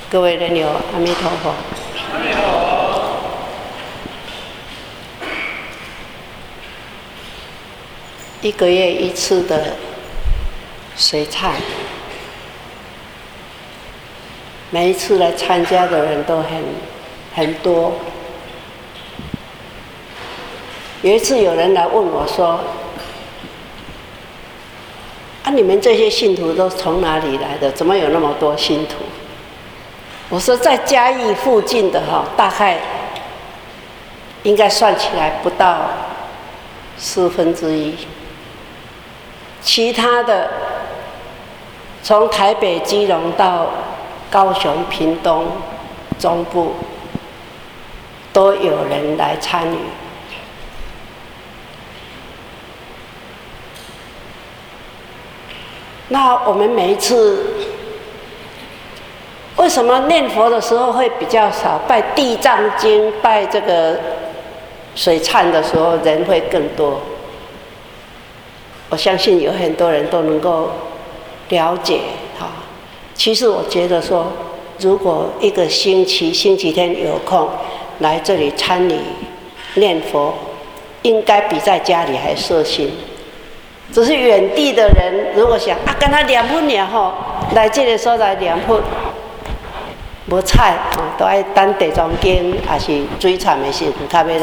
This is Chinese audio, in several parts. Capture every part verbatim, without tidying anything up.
各位人友，阿弥陀佛。 阿弥陀佛。 一个月一次的水忏，每一次来参加的人都很很多。有一次有人来问我说：“啊，你们这些信徒都从哪里来的？怎么有那么多信徒？”我说在嘉义附近的哈，大概应该算起来不到四分之一。其他的从台北、基隆到高雄、屏东、中部，都有人来参与。那我们每一次为什么念佛的时候会比较少？拜地藏经、拜这个水忏的时候人会更多。我相信有很多人都能够了解哈。其实我觉得说，如果一个星期星期天有空来这里参与念佛，应该比在家里还摄心。只是远地的人如果想啊，跟他两分了吼，来这个所在两分。无菜，都爱等地藏经，还是水忏的时候才要来。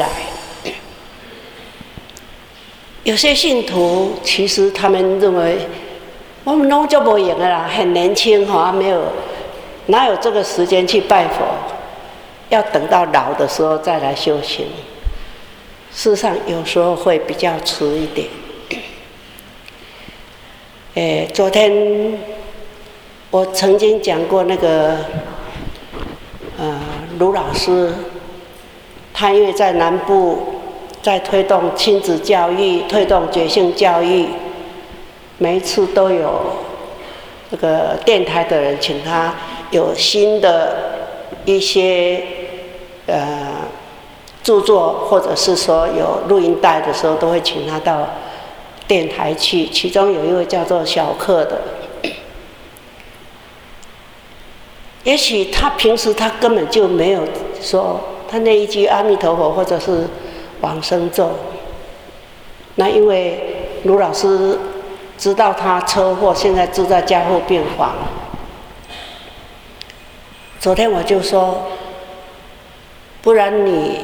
有些信徒其实他们认为，我们拢就无用的啦，很年轻哈，没有哪有这个时间去拜佛，要等到老的时候再来修行。事实上，有时候会比较迟一点。诶，昨天我曾经讲过那个。呃，卢老师，他因为在南部在推动亲子教育、推动觉性教育，每一次都有这个电台的人请他有新的一些呃著作，或者是说有录音带的时候，都会请他到电台去。其中有一位叫做小克的。也许他平时他根本就没有说他那一句阿弥陀佛或者是往生咒。那因为卢老师知道他车祸，现在住在加护病房。昨天我就说，不然你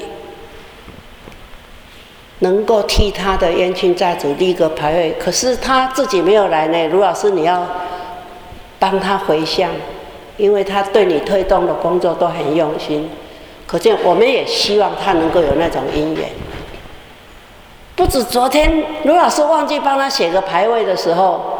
能够替他的冤亲债主立个牌位，可是他自己没有来呢。卢老师，你要帮他回向。因为他对你推动的工作都很用心，可见我们也希望他能够有那种因缘。不止昨天卢老师忘记帮他写个牌位的时候，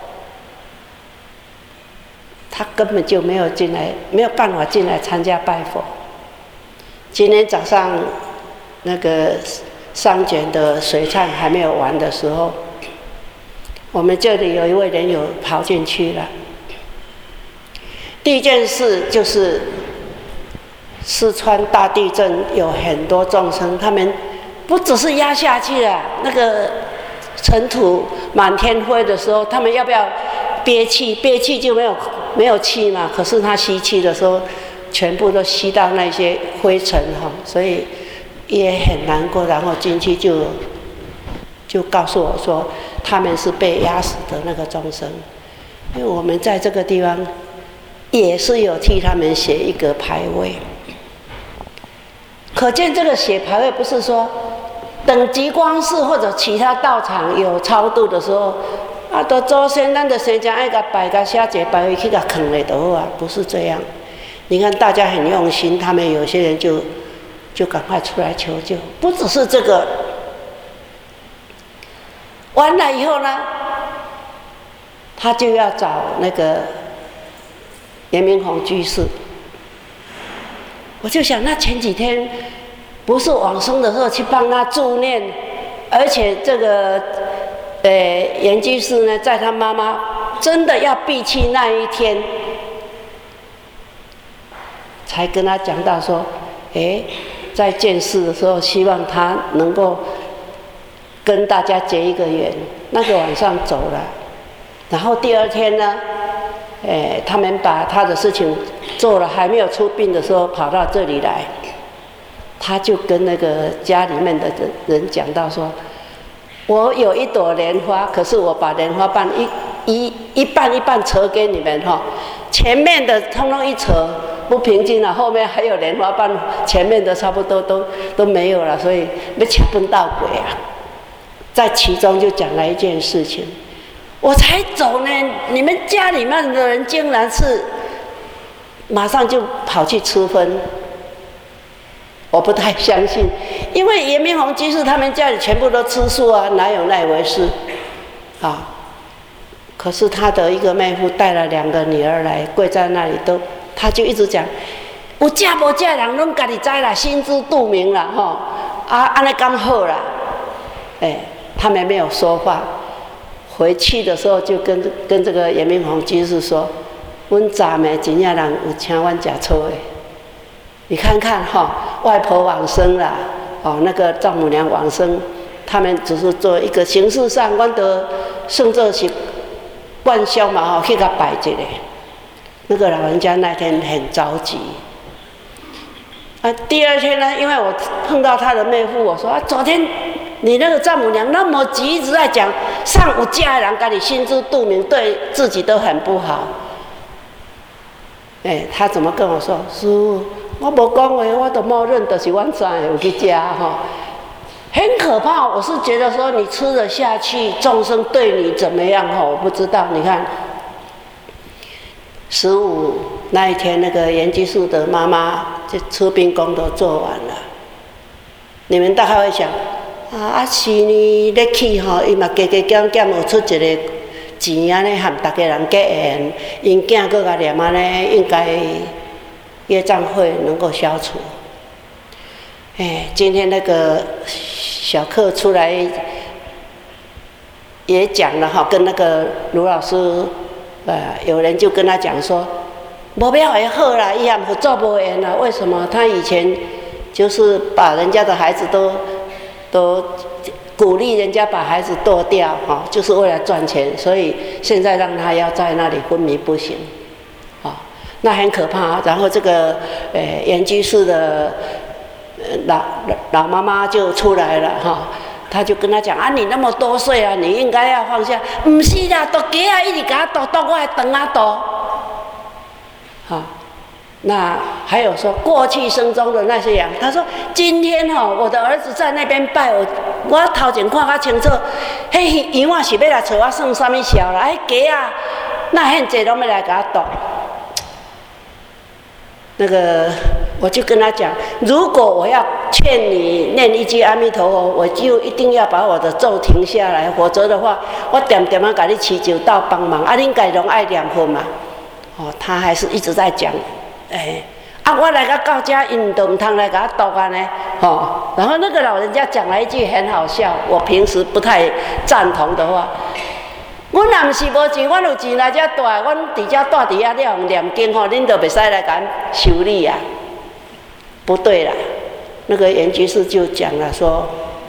他根本就没有进来，没有办法进来参加拜佛。今天早上那个上卷的水忏还没有完的时候，我们这里有一位人友跑进去了。第一件事就是四川大地震，有很多众生，他们不只是压下去了，那个尘土满天飞的时候，他们要不要憋气？憋气就没有没有气嘛。可是他吸气的时候，全部都吸到那些灰尘哈，所以也很难过。然后进去就就告诉我说，他们是被压死的那个众生，因为我们在这个地方。也是有替他们写一个牌位，可见这个写牌位不是说等极光寺或者其他道场有超度的时候，啊，都祖先咱就先将爱个摆个写一个牌位去个坑了就好啊，不是这样。你看大家很用心，他们有些人就就赶快出来求救，不只是这个。完了以后呢，他就要找那个。严明宏居士，我就想，那前几天不是往生的时候去帮他助念，而且这个呃严居士呢，在他妈妈真的要闭气那一天，才跟他讲到说，哎，在见世的时候，希望他能够跟大家结一个缘。那个晚上走了，然后第二天呢？诶，他们把他的事情做了还没有出殡的时候，跑到这里来，他就跟那个家里面的人讲到说：“我有一朵莲花，可是我把莲花瓣一一一半一半扯给你们哈，前面的通通一扯不平静了，后面还有莲花瓣，前面的差不多都都没有了，所以要抢崩到鬼啊！”在其中就讲了一件事情，我才走呢，你们家里面的人竟然是马上就跑去吃荤，我不太相信，因为严明宏居士他们家里全部都吃素啊，哪有那一回事啊？可是他的一个妹夫带了两个女儿来，跪在那里都，他就一直讲，有嫁无嫁人拢家己知啦，心知肚明啦，吼，啊，安尼刚好啦，哎。他们没有说话，回去的时候就跟跟这个严明宏居士说：“阮早暝真正人有请阮吃醋的，你看看哈、哦，外婆往生啦，哦，那个丈母娘往生，他们只是做一个形式上，阮得算作是灌销嘛，吼，去甲摆一个。那个老人家那天很着急。啊，第二天呢，因为我碰到他的妹夫，我说啊，昨天。”你那个丈母娘那么急，一直在讲上有家的人，家里心知肚明，对自己都很不好。哎，他怎么跟我说？师父，我无讲话，我都默认就是阮知有去吃哈，很可怕。我是觉得说你吃得下去，众生对你怎么样哈？我不知道。你看，十五那一天，那个严居士的妈妈就出殡工都做完了，你们大概会想。啊，啊是呢，咧去吼，伊嘛加加减减有出一个钱安尼，含大家人结缘，因囝搁甲念安尼，应该业障会能够消除。哎，今天那个小客出来也讲了哈，跟那个卢老师，呃，有人就跟他讲说，无必要会好啦，伊也不做无缘啦。为什么？他以前就是把人家的孩子都。都鼓励人家把孩子剁掉，哈，就是为了赚钱，所以现在让他要在那里昏迷不醒，啊，那很可怕。然后这个呃严居士的老老妈妈就出来了，哈，他就跟他讲啊，你那么多岁啊，你应该要放下。不是啦，剁鸡啊，一直给他剁，剁我还等啊剁，好。那还有说过去生中的那些人，他说今天哦，我的儿子在那边拜我，我头前看较清楚，迄伊我是要来找我算什么潲啦？迄鸡啊，那很济拢要来给他剁。那个我就跟他讲，如果我要劝你念一句阿弥陀佛，我就一定要把我的咒停下来，否则的话，我点点啊给你祈求到帮忙，啊，恁家拢爱念佛嘛。哦，他还是一直在讲。哎，啊，我来到这，因都唔通来给他剁安尼，哦。然后那个老人家讲了一句很好笑，我平时不太赞同的话。阮若唔是无钱，阮有钱来这住，阮伫这住伫遐了念经吼，恁就袂使来甲修理啊。不对啦，那个严居士就讲了说，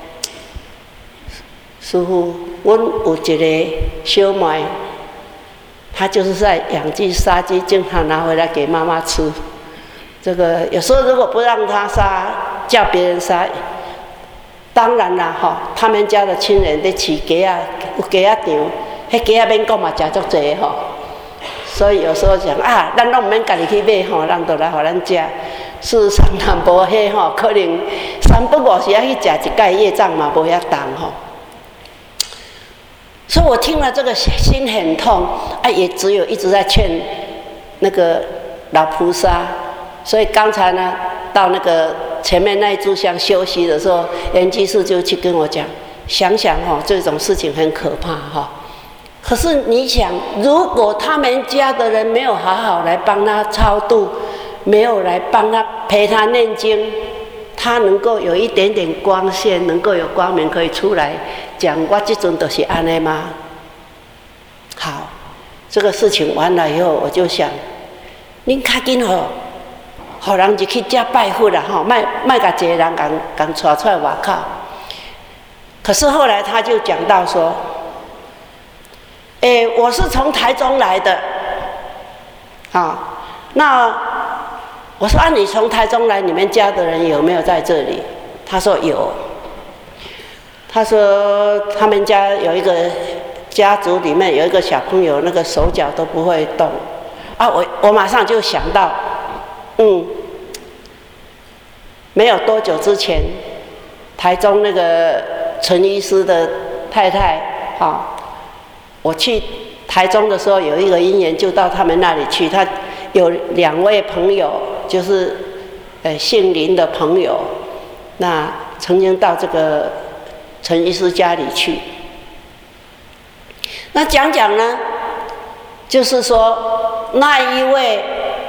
师父，阮有一个小妹。他就是在养鸡杀鸡，经常拿回来给妈妈吃。这个有时候如果不让他杀，叫别人杀，当然啦哈，他们家的亲人在饲鸡啊，有鸡啊场，迄鸡啊免讲嘛，食足济吼。所以有时候讲啊，咱拢唔免家己去买吼，人都来互咱食。事实上，淡薄迄吼，可能三不五时啊去食一盖业障嘛，无遐重吼。所以我听了这个心很痛，啊，也只有一直在劝那个老菩萨。所以刚才呢，到那个前面那一炷香休息的时候，严居士就去跟我讲，想想哦，这种事情很可怕哈、哦。可是你想，如果他们家的人没有好好来帮他超度，没有来帮他陪他念经，他能够有一点点光线，能够有光明可以出来讲，我这阵都是安尼吗？好，这个事情完了以后，我就想，恁较紧吼，互人就去遮拜佛啦吼，卖卖甲一个人共共带出来外口。可是后来他就讲到说，诶，我是从台中来的，啊，那我说啊，你从台中来，你们家的人有没有在这里？他说有。他说他们家有一个家族里面有一个小朋友，那个手脚都不会动。啊，我我马上就想到，嗯，没有多久之前，台中那个陈医师的太太，啊，我去台中的时候有一个因缘，就到他们那里去。他有两位朋友，就是呃姓林的朋友，那曾经到这个陈医师家里去。那讲讲呢，就是说那一位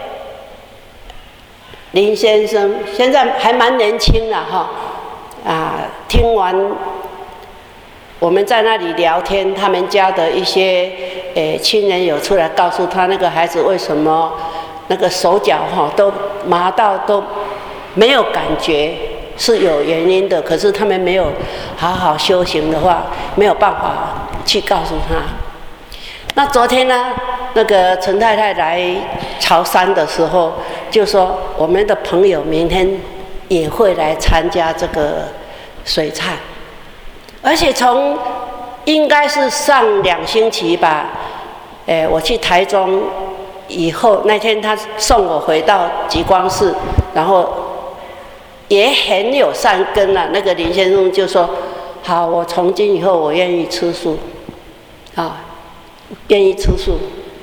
林先生现在还蛮年轻的哈，啊，听完我们在那里聊天，他们家的一些诶亲人有出来告诉他，那个孩子为什么那个手脚哈都麻到都没有感觉，是有原因的。可是他们没有好好修行的话，没有办法去告诉他。那昨天呢，那个陈太太来潮汕的时候，就说我们的朋友明天也会来参加这个水忏，而且从应该是上两星期吧，诶，我去台中以后，那天他送我回到极光寺，然后也很有善根啊。那个林先生就说：“好，我从今以后我愿意吃素，啊。”愿意吃素。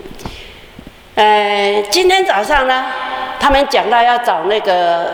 呃，今天早上呢，他们讲到要找那个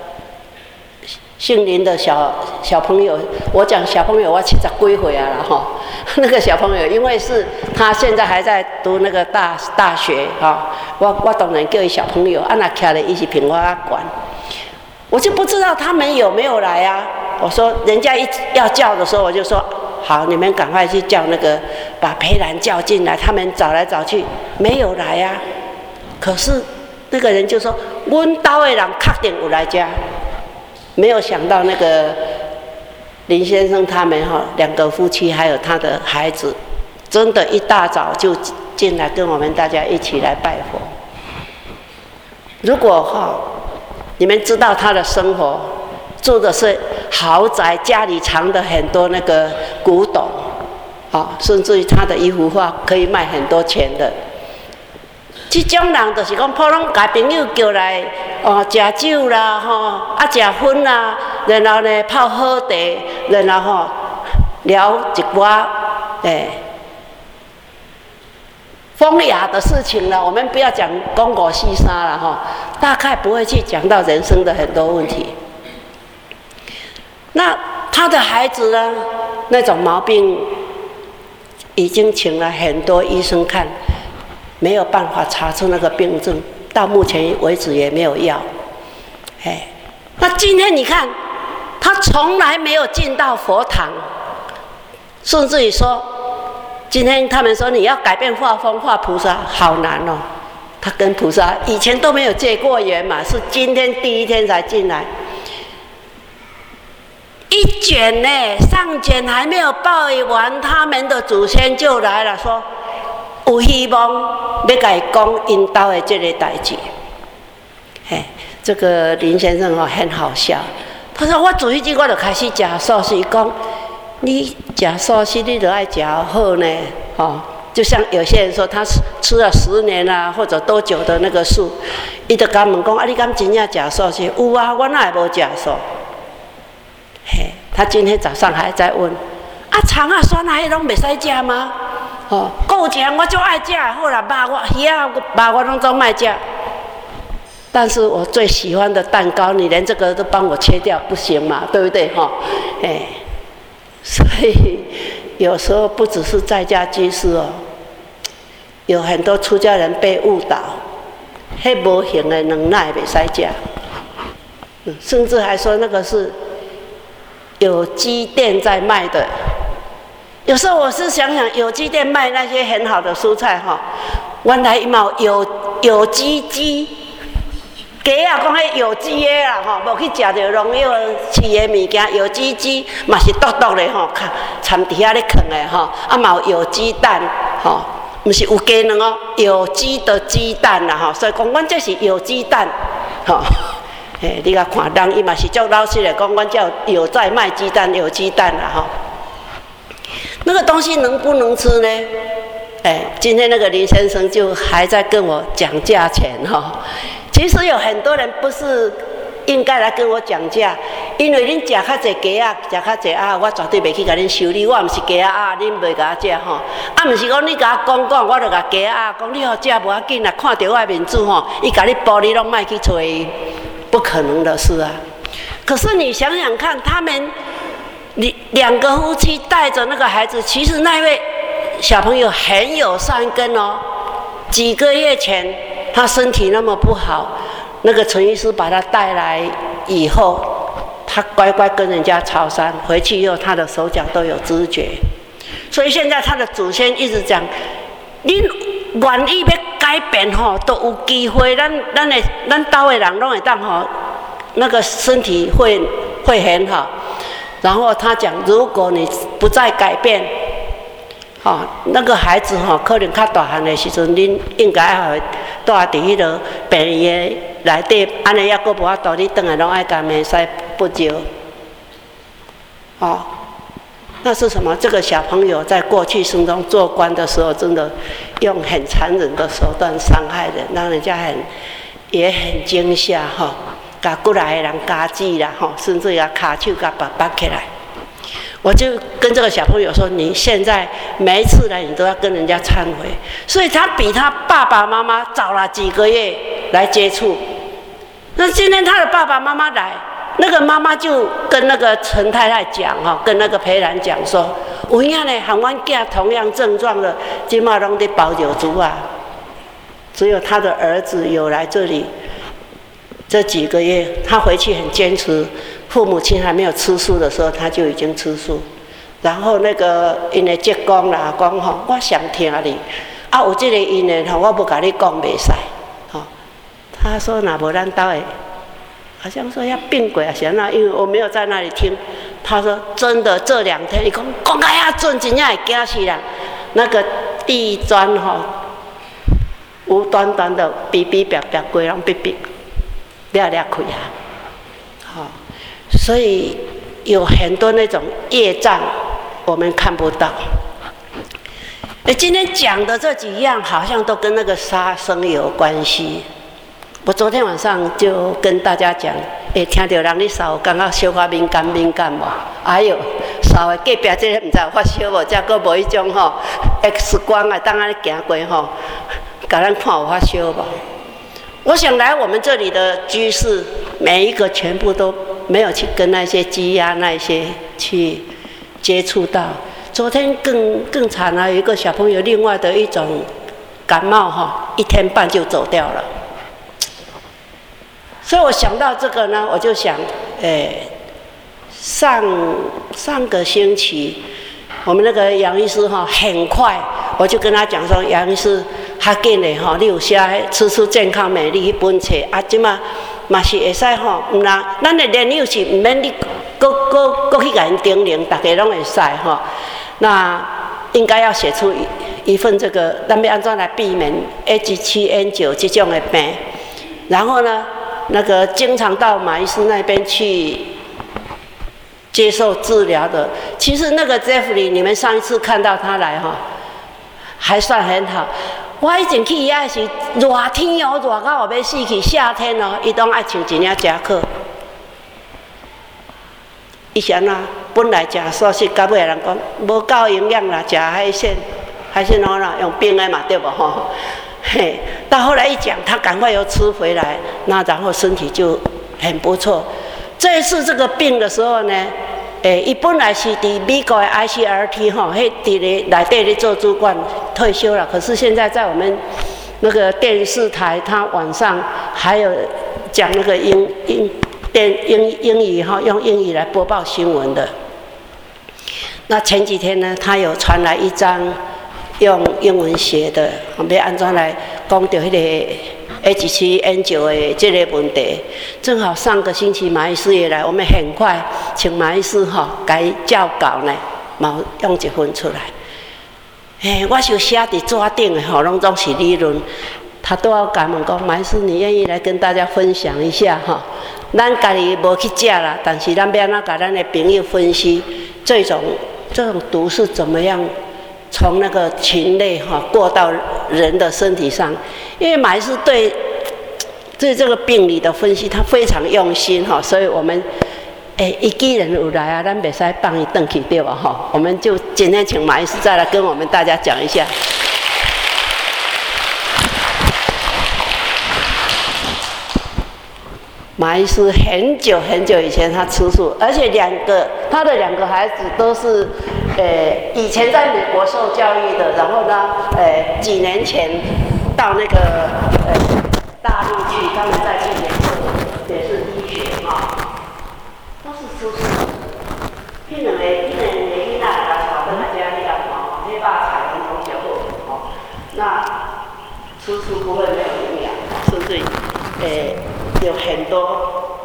姓林的小小朋友。我讲小朋友，我七十几岁啊了哈。那个小朋友，因为是他现在还在读那个大大学哈，我我当然叫他小朋友。啊，那徛咧，伊是平我管，我就不知道他们有没有来啊。我说人家一要叫的时候，我就说。好，你们赶快去叫那个，把裴兰叫进来。他们找来找去没有来啊。可是那个人就说：“阮家的人确定有来家。”没有想到那个林先生他们哈，两个夫妻还有他的孩子，真的一大早就进来跟我们大家一起来拜佛。如果哈，你们知道他的生活。住的是豪宅，家里藏的很多那个古董，啊，甚至于他的一幅画可以卖很多钱的。这种人就是讲，普通把朋友叫来，哦，吃酒啦，吼，啊，吃薰啦，然后呢泡好茶，然后吼聊一寡，诶，风雅的事情了。我们不要讲公果细沙了哈，大概不会去讲到人生的很多问题。那他的孩子呢？那种毛病已经请了很多医生看，没有办法查出那个病症，到目前为止也没有药。哎，那今天你看，他从来没有进到佛堂，甚至于说，今天他们说你要改变画风画菩萨，好难哦。他跟菩萨以前都没有结过缘嘛，是今天第一天才进来。一卷呢，上卷还没有报完，他们的祖先就来了，说有希望要甲伊讲因兜的这个代志。哎，这个林先生哦很好笑，他说我自迄日我就开始吃素食，讲你吃素食你就爱吃好呢，哦，就像有些人说他吃了十年啊或者多久的那个素，伊就甲问讲啊，你敢真正吃素食？有啊，我哪会无吃素？嘿，他今天早上还在问，啊肠啊酸啊，迄拢袂使食吗？哦，够钱我就爱食，好啦，肉我鱼啊肉我拢总卖食。但是我最喜欢的蛋糕，你连这个都帮我切掉，不行嘛，对不对？哈、哦，哎，所以有时候不只是在家居士哦，有很多出家人被误导，迄无行的能耐袂使食，甚至还说那个是。有机店在卖的，有时候我是想想，有机店卖那些很好的蔬菜哈，原来嘛有有机鸡，鸡啊讲迄有机的啦吼，无去食着农药饲的物件，有机鸡嘛是毒毒的吼，掺伫遐咧藏的吼，啊嘛有有机蛋吼，毋是有鸡卵哦，有机的鸡蛋啦吼，所以讲阮这是有机蛋。 吼。诶，你甲看人伊嘛是足老实的讲，阮叫有在卖鸡蛋，有鸡蛋啦吼。那个东西能不能吃呢？哎，今天那个林先生就还在跟我讲价钱哈。其实有很多人不是应该来跟我讲价，因为恁食较济鸡啊，食较济啊，我绝对袂去甲恁收你，我毋是鸡啊，恁袂甲我食吼。啊，毋是讲你甲我讲讲，我就甲鸡啊讲，你好食无要紧啦，看到我面子吼，伊甲你剥你拢莫去找伊，不可能的事啊。可是你想想看，他们你两个夫妻带着那个孩子，其实那位小朋友很有善根哦。几个月前他身体那么不好，那个陈医师把他带来以后，他乖乖跟人家朝山，回去以后他的手脚都有知觉。所以现在他的祖先一直讲，恁愿意要改变吼，都有机会，咱咱的咱岛的人拢会当吼，那个身体会会很好。然后他讲，如果你不再改变，哦，那个孩子吼、哦，可能较大汉的时阵，恁应该要住伫迄个病院内底，安尼抑阁无法度，你转来拢爱甲面塞不久。哦，那是什么？这个小朋友在过去生中做官的时候，真的用很残忍的手段伤害人，让人家很也很惊吓哈。哦，甲过来的人加挤啦，吼，甚至要卡手甲拔拔起来。我就跟这个小朋友说：“你现在每一次来，你都要跟人家忏悔。”所以他比他爸爸妈妈早了几个月来接触。那今天他的爸爸妈妈来，那个妈妈就跟那个陈太太讲哈，跟那个裴兰讲说：“有影呢，和阮囝同样症状的，今嘛拢在包酒族啊。只有他的儿子有来这里。”这几个月，他回去很坚持。父母亲还没有吃素的时候，他就已经吃素。然后那个因的职工啦，讲吼，我想听你，啊，有这个因的吼，我不甲你讲袂使，吼。他说哪无咱兜的，好像说要病鬼啊，是那，因为我没有在那里听。他说真的，这两天你讲讲个遐准，真正会惊死人。那个地砖吼，无端端的哔哔哔哔，规拢哔哔。了了开啊，好，所以有很多那种业障，我们看不到。哎，今天讲的这几样好像都跟那个杀生有关系。我昨天晚上就跟大家讲，哎，听到人咧烧，感觉小可敏感敏感无？哎呦，烧的隔壁这个唔知有发烧无？再搁无迄种吼 X 光啊，当安尼行过吼，甲咱看有发烧无？我想来我们这里的居士，每一个全部都没有去跟那些鸡鸭那些去接触到。昨天更更惨了，有一个小朋友另外的一种感冒哈，一天半就走掉了。所以我想到这个呢，我就想，诶，上上个星期我们那个杨医师哈，很快我就跟他讲说，杨医师。较紧的吼，你有写吃出健康美丽迄本册，啊，即马嘛是会使吼，毋然咱的年幼是毋免你搁搁搁去甲因叮咛，大家拢会使吼。那应该要写出一份这个，咱要安怎来避免 H 七 N 九 这种的病？然后呢，那个经常到马医师那边去接受治疗的，其实那个 Jeffrey， 你们上一次看到他来哈，还算很好。我以前去伊遐是热天哦，热到要死去。夏天哦，伊拢爱穿一领夹克。以前啊，本来食素食到尾人讲无够营养啦，食海鲜，海鲜好啦，用冰的嘛，对不吼？嘿，到后来一讲，他赶快又吃回来，那然后身体就很不错。这一次这个病的时候呢，诶，伊本来是伫美国的 I C R T 吼，迄伫咧内底咧做主管退休了，可是现在在我们那个电视台，他晚上还有讲那个英英电英英语哈，用英语来播报新闻的。那前几天呢，他有传来一张用英文写的，要安怎来讲到迄个 H 七 N 九 的这个问题。正好上个星期马医师也来，我们很快请马医师哈改教稿呢，嘛用一份出来。哎，我就写伫纸顶的吼，拢总是理论。 他都要感恩讲，马医师，你愿意来跟大家分享一下哈？咱家己无去食啦，但是咱要安怎甲咱的朋友分析这种这种毒是怎么样从那个禽类哈过到人的身体上？因为马医师对对这个病理的分析，他非常用心哈，所以我们诶，一基人有来啊，咱袂使放伊转去对吧？哈，我们就今天请马医师再来跟我们大家讲一下。马医师很久很久以前他吃素，而且两个他的两个孩子都是，呃，以前在美国受教育的，然后呢，呃，几年前到那个呃大陆去，他们在去研究也是医学啊，都是吃素。迄两个迄两个囡仔来炒跟他家一样哦，那把菜很好小伙哦，那吃素不会没有营养，甚至呃。有很多，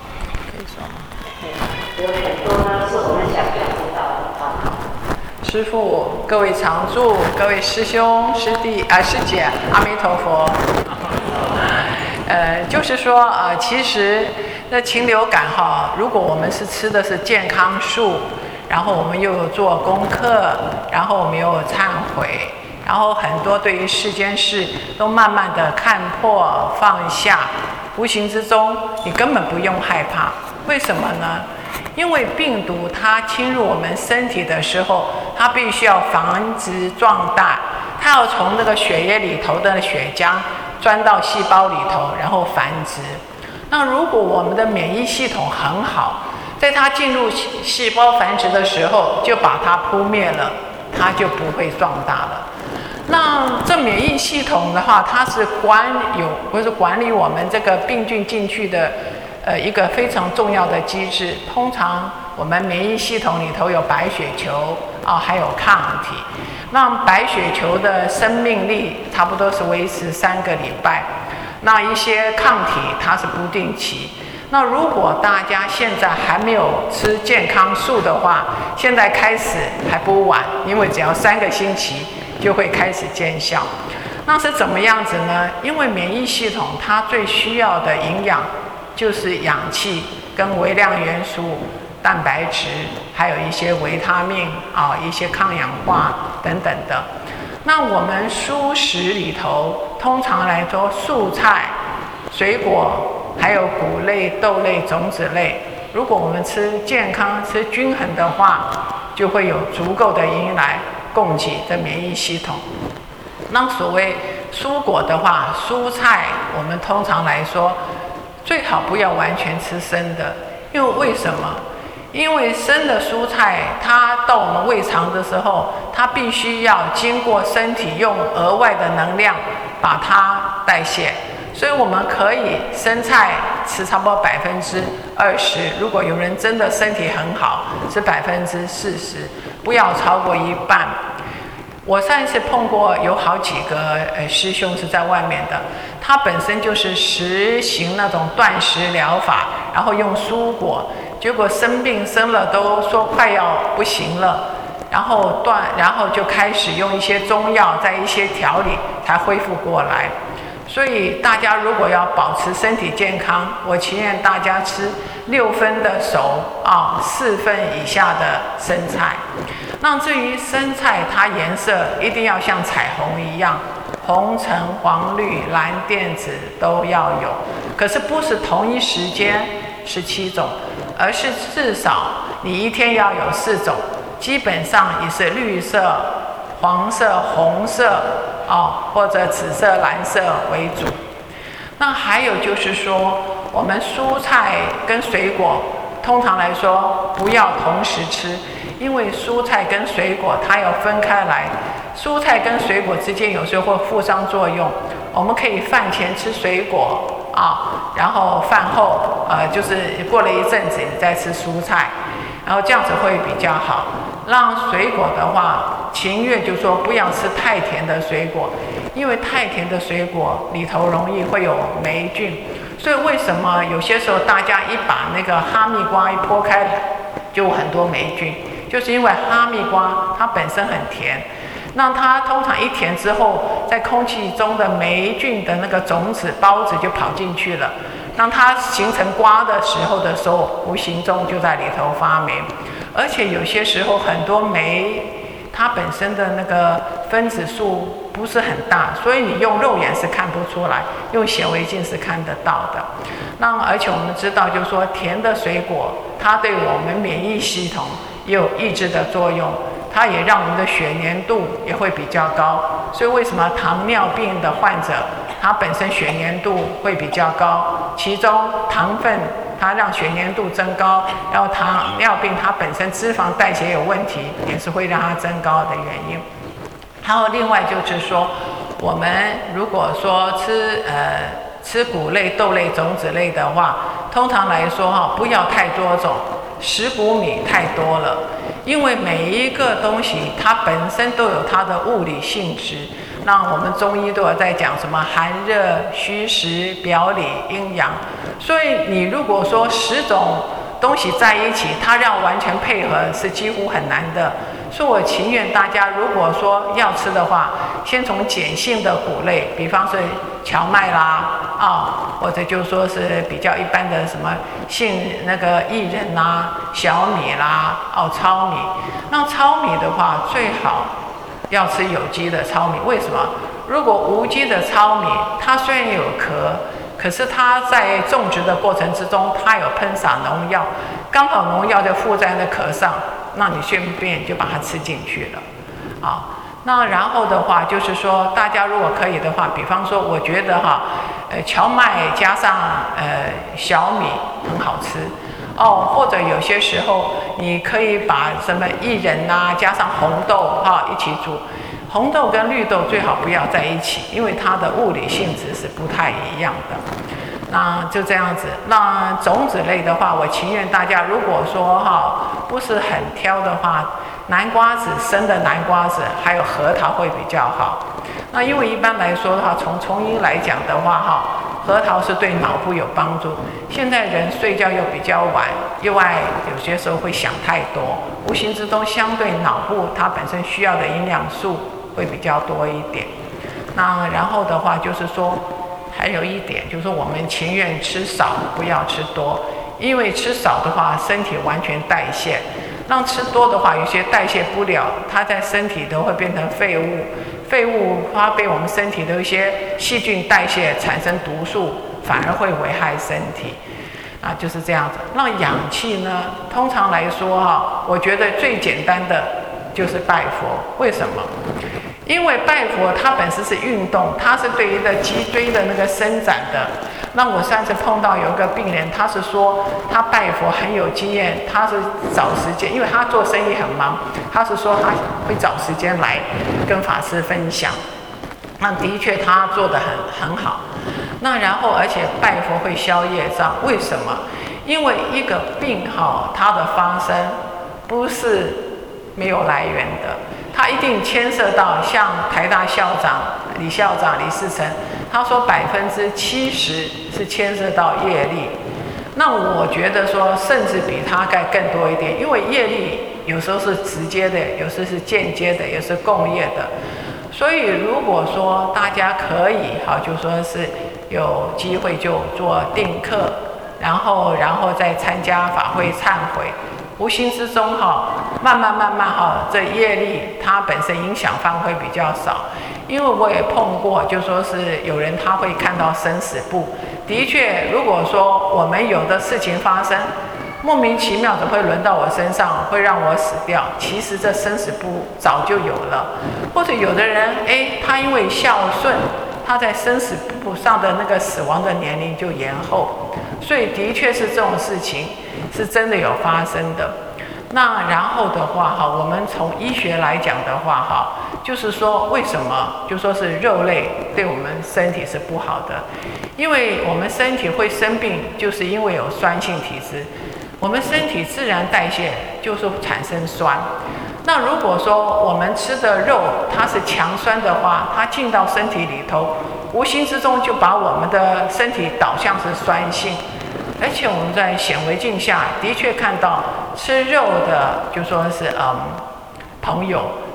有很多呢，是我们想象不到的啊。 师父、各位常住、各位师兄、师弟啊、师姐，阿弥陀佛。呃，就是说，呃，其实那禽流感哈，如果我们是吃的是健康素，然后我们又有做功课，然后我们又有忏悔，然后很多对于世间事都慢慢的看破放下。无形之中，你根本不用害怕。为什么呢？因为病毒它侵入我们身体的时候，它必须要繁殖壮大，它要从那个血液里头的血浆钻到细胞里头，然后繁殖。那如果我们的免疫系统很好，在它进入细胞繁殖的时候，就把它扑灭了，它就不会壮大了。那这免疫系统的话，它是管有不是管理我们这个病菌进去的，呃，一个非常重要的机制。通常我们免疫系统里头有白血球啊，还有抗体。那白血球的生命力差不多是维持三个礼拜，那一些抗体它是不定期。那如果大家现在还没有吃健康素的话，现在开始还不晚，因为只要三个星期就会开始见效。那是怎么样子呢？因为免疫系统它最需要的营养就是氧气跟微量元素、蛋白质，还有一些维他命啊、一些抗氧化等等的。那我们蔬食里头，通常来说，蔬菜、水果。还有谷类、豆类、种子类，如果我们吃健康、吃均衡的话，就会有足够的营养来供给这免疫系统。那所谓蔬果的话，蔬菜我们通常来说最好不要完全吃生的，因为为什么？因为生的蔬菜它到我们胃肠的时候，它必须要经过身体用额外的能量把它代谢。所以我们可以生菜吃差不多百分之二十，如果有人真的身体很好，吃百分之四十，不要超过一半。我上一次碰过有好几个呃师兄是在外面的，他本身就是实行那种断食疗法，然后用蔬果，结果生病生了都说快要不行了，然后断，然后就开始用一些中药，在一些调理才恢复过来。所以大家如果要保持身体健康，我情愿大家吃六分的熟啊，四分以下的生菜。那至于生菜，它颜色一定要像彩虹一样，红、橙、黄、绿、蓝、靛、紫都要有。可是不是同一时间十七种，而是至少你一天要有四种，基本上也是绿色、黄色、红色。哦，或者紫色、蓝色为主。那还有就是说，我们蔬菜跟水果，通常来说不要同时吃，因为蔬菜跟水果它要分开来。蔬菜跟水果之间有时候会互相作用。我们可以饭前吃水果啊，然后饭后呃就是过了一阵子你再吃蔬菜，然后这样子会比较好。让水果的话，情愿就说不要吃太甜的水果，因为太甜的水果里头容易会有霉菌。所以为什么有些时候大家一把那个哈密瓜一剥开，就有很多霉菌，就是因为哈密瓜它本身很甜。 那它通常一甜之后，在空气中的霉菌的那个种子孢子就跑进去了，让它形成瓜的时候的时候，无形中就在里头发霉。而且有些时候很多酶，它本身的那个分子数不是很大，所以你用肉眼是看不出来，用显微镜是看得到的。那而且我们知道，就是说甜的水果，它对我们免疫系统也有抑制的作用，它也让我们的血粘度也会比较高。所以为什么糖尿病的患者，它本身血粘度会比较高？其中糖分它让血粘度增高，然后糖尿病它本身脂肪代谢有问题，也是会让它增高的原因。还有另外就是说，我们如果说吃呃吃谷类、豆类、种子类的话，通常来说哈，不要太多种，十谷米太多了，因为每一个东西它本身都有它的物理性质。那我们中医都有在讲什么寒热、虚实、表里、阴阳，所以你如果说十种东西在一起，它要完全配合是几乎很难的。所以我情愿大家如果说要吃的话，先从碱性的谷类，比方说荞麦啦啊，或者就说是比较一般的什么杏那个薏仁啦、小米啦、哦糙米。那糙米的话，最好要吃有机的糙米。为什么？如果无机的糙米，它虽然有壳，可是它在种植的过程之中，它有喷洒农药，刚好农药就附在那壳上，那你顺便就把它吃进去了。好，那然后的话就是说，大家如果可以的话，比方说，我觉得哈，呃，荞麦加上呃小米很好吃。哦，或者有些时候你可以把什么薏仁啊加上红豆哈、一起煮，红豆跟绿豆最好不要在一起，因为它的物理性质是不太一样的。那就这样子。那种子类的话，我情愿大家如果说哈不是很挑的话，南瓜子生的南瓜子还有核桃会比较好。那因为一般来说的话，从中医来讲的话哈。核桃是对脑部有帮助。现在人睡觉又比较晚，另外有些时候会想太多，无形之中相对脑部它本身需要的营养素会比较多一点。那然后的话就是说，还有一点就是说，我们情愿吃少，不要吃多，因为吃少的话，身体完全代谢。让吃多的话，有些代谢不了，它在身体都会变成废物。废物它被我们身体的一些细菌代谢产生毒素，反而会危害身体。啊，就是这样子。那养气呢？通常来说哈，我觉得最简单的就是拜佛。为什么？因为拜佛它本身是运动，它是对于的脊椎的那个伸展的。那我上次碰到有一个病人，他是说他拜佛很有经验，他是找时间，因为他做生意很忙，他是说他会找时间来跟法师分享。那的确他做得很很好。那然后而且拜佛会消业障，为什么？因为一个病哈，它的发生不是没有来源的，它一定牵涉到像台大校长李校长李世成，他说百分之七十是牵涉到业力。那我觉得说，甚至比他该更多一点，因为业力有时候是直接的，有时候是间接的，也是共业的。所以如果说大家可以哈，就说是有机会就做定课，然后然后再参加法会忏悔，无形之中哈，慢慢慢慢哈，这业力它本身影响范围会比较少。因为我也碰过，就说是有人他会看到生死簿，的确，如果说我们有的事情发生，莫名其妙的会轮到我身上，会让我死掉。其实这生死簿早就有了，或者有的人，哎，他因为孝顺，他在生死簿上的那个死亡的年龄就延后，所以的确是这种事情是真的有发生的。那然后的话哈，我们从医学来讲的话哈，就是说为什么就说是肉类对我们身体是不好的？因为我们身体会生病，就是因为有酸性体质。我们身体自然代谢就是产生酸。那如果说我们吃的肉它是强酸的话，它进到身体里头，无形之中就把我们的身体导向是酸性。而且我们在显微镜下的确看到吃肉的，就说是嗯朋友，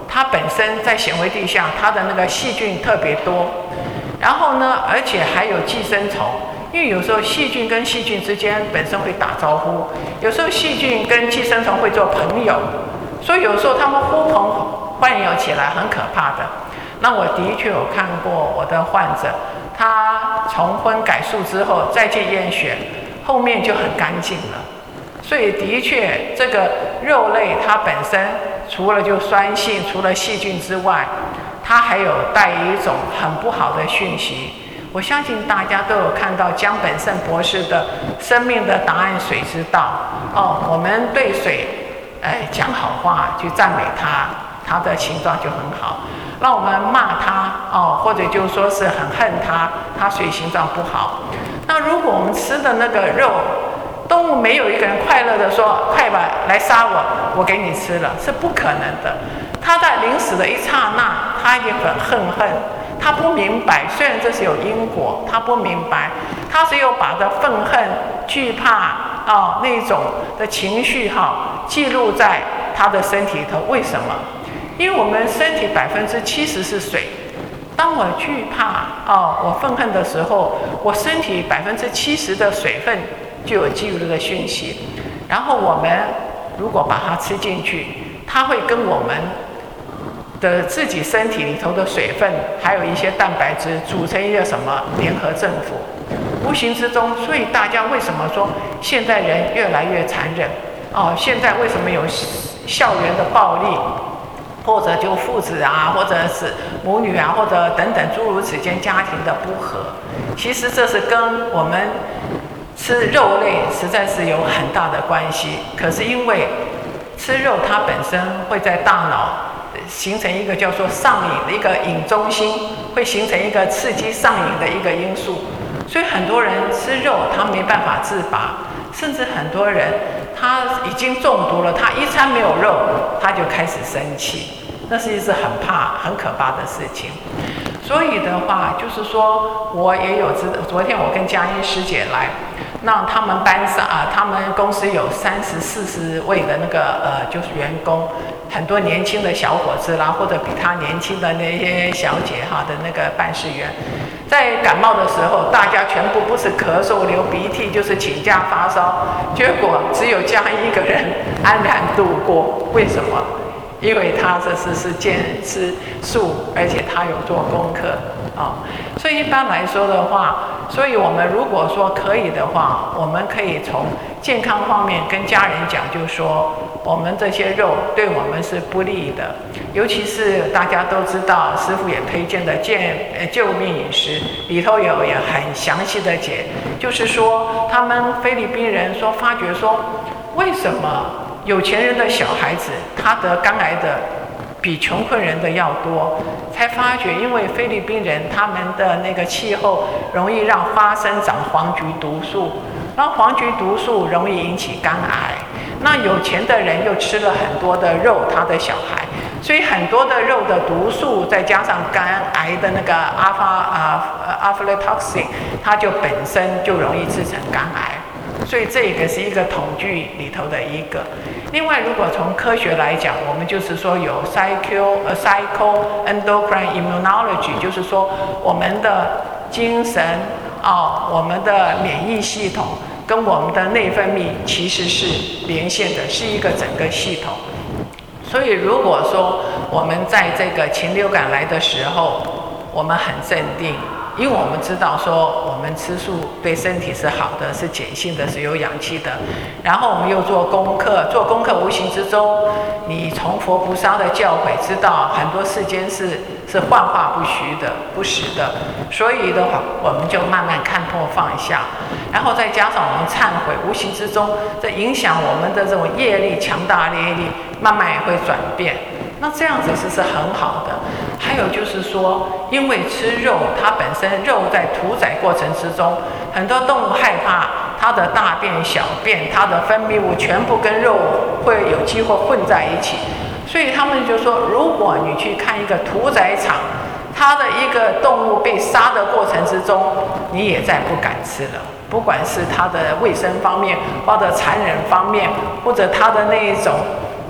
它本身在显微地下，它的那个细菌特别多，然后呢，而且还有寄生虫。因为有时候细菌跟细菌之间本身会打招呼，有时候细菌跟寄生虫会做朋友，所以有时候他们呼朋唤友起来很可怕的。那我的确有看过我的患者，他重婚改术之后再去验血，后面就很干净了。所以的确，这个肉类它本身除了就酸性，除了细菌之外，它还有带一种很不好的讯息。我相信大家都有看到江本胜博士的《生命的答案：水之道》哦，我们对水，哎讲好话，去赞美它，它的形状就很好。让我们骂它哦，或者就说是很恨它，它水形状不好。那如果我们吃的那个肉，动物没有一个人快乐的说：“快吧，来杀我，我给你吃了”，是不可能的。它在临死的一刹那，它也很恨恨。他不明白，虽然这是有因果，他不明白，他只有把这愤恨、惧怕哦那种的情绪哈、哦、记录在他的身体里头。为什么？因为我们身体百分之七十是水。当我惧怕哦，我愤恨的时候，我身体百分之七十的水分就有记录这个讯息。然后我们如果把它吃进去，它会跟我们的自己身体里头的水分，还有一些蛋白质组成一个什么联合政府，无形之中，所以大家为什么说现代人越来越残忍？哦，现在为什么有校园的暴力，或者就父子啊，或者是母女啊，或者等等诸如此间家庭的不和？其实这是跟我们吃肉类实在是有很大的关系。可是因为吃肉它本身会在大脑形成一个叫做上瘾的一个瘾中心，会形成一个刺激上瘾的一个因素，所以很多人吃肉他没办法自拔，甚至很多人他已经中毒了，他一餐没有肉他就开始生气，那是一件很怕很可怕的事情。所以的话就是说，我也有知道，昨天我跟佳音师姐来，那他们班上啊，他们公司有三十四十位的那个呃，就是员工，很多年轻的小伙子啦，或者比他年轻的那些小姐哈的那个办事员，在感冒的时候，大家全部不是咳嗽流鼻涕，就是请假发烧，结果只有佳音一个人安然度过。为什么？因为他这次是坚持素，而且他有做功课啊、哦，所以一般来说的话，所以我们如果说可以的话，我们可以从健康方面跟家人讲，就说我们这些肉对我们是不利的，尤其是大家都知道，师父也推荐的健呃救命饮食里头有也很详细的解，就是说他们菲律宾人说发觉说，为什么有钱人的小孩子他得肝癌的比穷困人的要多，才发觉因为菲律宾人他们的那个气候容易让花生长黄菊毒素，那黄菊毒素容易引起肝癌，那有钱的人又吃了很多的肉，他的小孩，所以很多的肉的毒素再加上肝癌的那个阿法啊阿弗雷托辛，它就本身就容易制成肝癌。所以这个是一个统计里头的一个。另外，如果从科学来讲，我们就是说有 psycho 呃 psycho-endocrine immunology， 就是说我们的精神哦，我们的免疫系统跟我们的内分泌其实是连线的，是一个整个系统。所以如果说我们在这个禽流感来的时候，我们很镇定。因为我们知道说我们吃素对身体是好的，是碱性的，是有氧气的，然后我们又做功课，做功课无形之中，你从佛菩萨的教诲知道很多世间是是幻化不虚的，不实的，所以的话我们就慢慢看破放下，然后再加上我们忏悔，无形之中这影响我们的这种业力强大的业力慢慢也会转变，那这样子是是很好的。还有就是说，因为吃肉，它本身肉在屠宰过程之中，很多动物害怕它的大便、小便、它的分泌物全部跟肉会有机会混在一起，所以他们就说，如果你去看一个屠宰场，它的一个动物被杀的过程之中，你也再不敢吃了。不管是它的卫生方面，或者残忍方面，或者它的那一种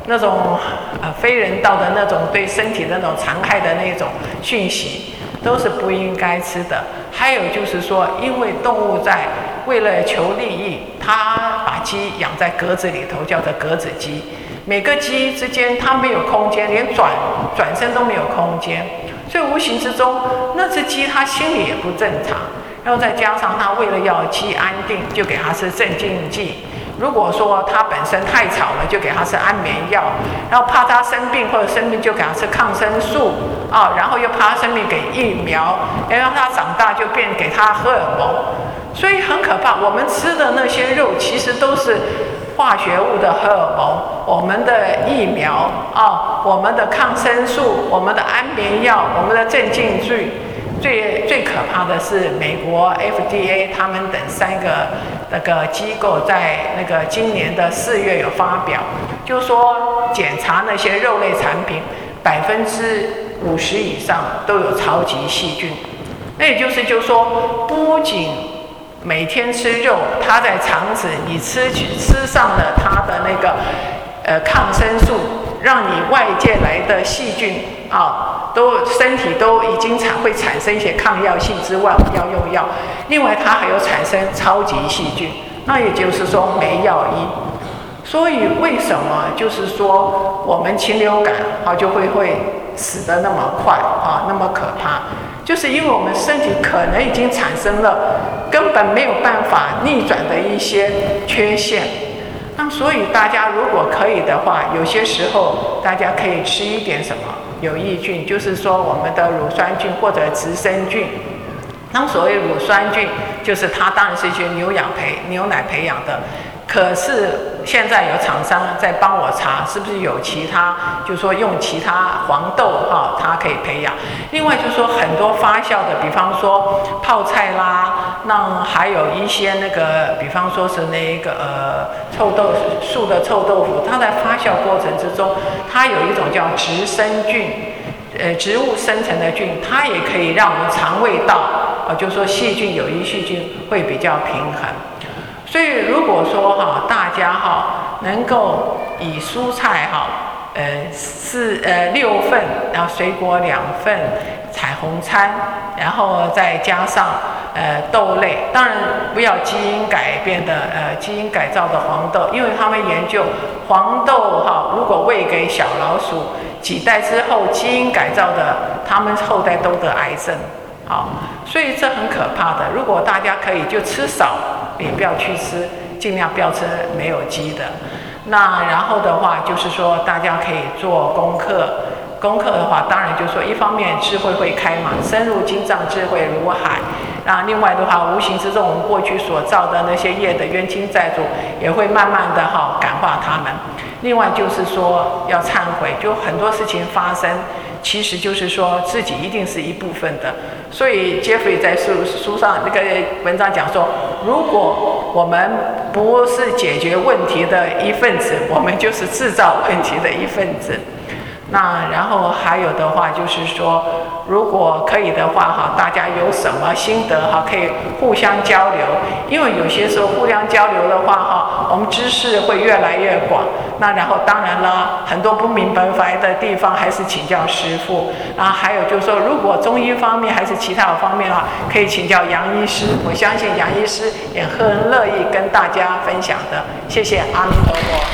那种呃非人道的那种对身体的那种残害的那种讯息，都是不应该吃的。还有就是说，因为动物在为了求利益，它把鸡养在格子里头，叫做格子鸡。每个鸡之间它没有空间，连转转身都没有空间，所以无形之中，那只鸡它心里也不正常。然后再加上它为了要鸡安定，就给它吃镇静剂。如果说它本身太吵了，就给它吃安眠药，然后怕它生病或者生病就给它吃抗生素啊，然后又怕它生病给疫苗，然后它长大就变给它荷尔蒙，所以很可怕。我们吃的那些肉其实都是化学物的荷尔蒙，我们的疫苗啊，我们的抗生素，我们的安眠药，我们的镇静剂。最最可怕的是，美国 F D A 他们等三个那个机构在那个今年的四月有发表，就是说检查那些肉类产品，百分之五十以上都有超级细菌。那也就是就是说，不仅每天吃肉，它在肠子你吃吃上了它的那个呃抗生素，让你外界来的细菌啊。都身体都已经产会产生一些抗药性之外，要用药。另外，它还有产生超级细菌，那也就是说没药医。所以为什么就是说我们禽流感啊就会会死得那么快啊，那么可怕？就是因为我们身体可能已经产生了根本没有办法逆转的一些缺陷。那所以大家如果可以的话，有些时候大家可以吃一点什么？有益菌，就是说我们的乳酸菌或者直生菌。那所谓乳酸菌，就是它当然是一些牛养培牛奶培养的。可是现在有厂商在帮我查，是不是有其他，就是说用其他黄豆哈，它可以培养。另外就是说很多发酵的，比方说泡菜啦，那还有一些那个，比方说是那个呃臭豆素的臭豆腐，它在发酵过程之中，它有一种叫直生菌，呃植物生成的菌，它也可以让我们肠胃道，呃就是说细菌有益细菌会比较平衡。所以如果说哈，大家哈能够以蔬菜哈，呃四呃六份，然后水果两份，彩虹餐，然后再加上呃豆类，当然不要基因改变的呃基因改造的黄豆，因为他们研究黄豆哈，如果喂给小老鼠几代之后，基因改造的，他们后代都得癌症。好，所以这很可怕的。如果大家可以就吃少，也不要去吃，尽量不要吃没有机的。那然后的话，就是说大家可以做功课。功课的话，当然就是说，一方面智慧会开嘛，深入经藏，智慧如海。那另外的话，无形之中我们过去所造的那些业的冤亲债主，也会慢慢的哈感化他们。另外就是说要忏悔，就很多事情发生，其实就是说自己一定是一部分的。所以 Jeffrey 在书书上那个文章讲说，如果我们不是解决问题的一份子，我们就是制造问题的一份子。那然后还有的话就是说，如果可以的话哈，大家有什么心得哈，可以互相交流。因为有些时候互相交流的话哈，我们知识会越来越广。那然后当然了，很多不明白的地方还是请教师父。然后还有就是说，如果中医方面还是其他的方面啊，可以请教杨医师。我相信杨医师也很乐意跟大家分享的。谢谢，阿弥陀佛。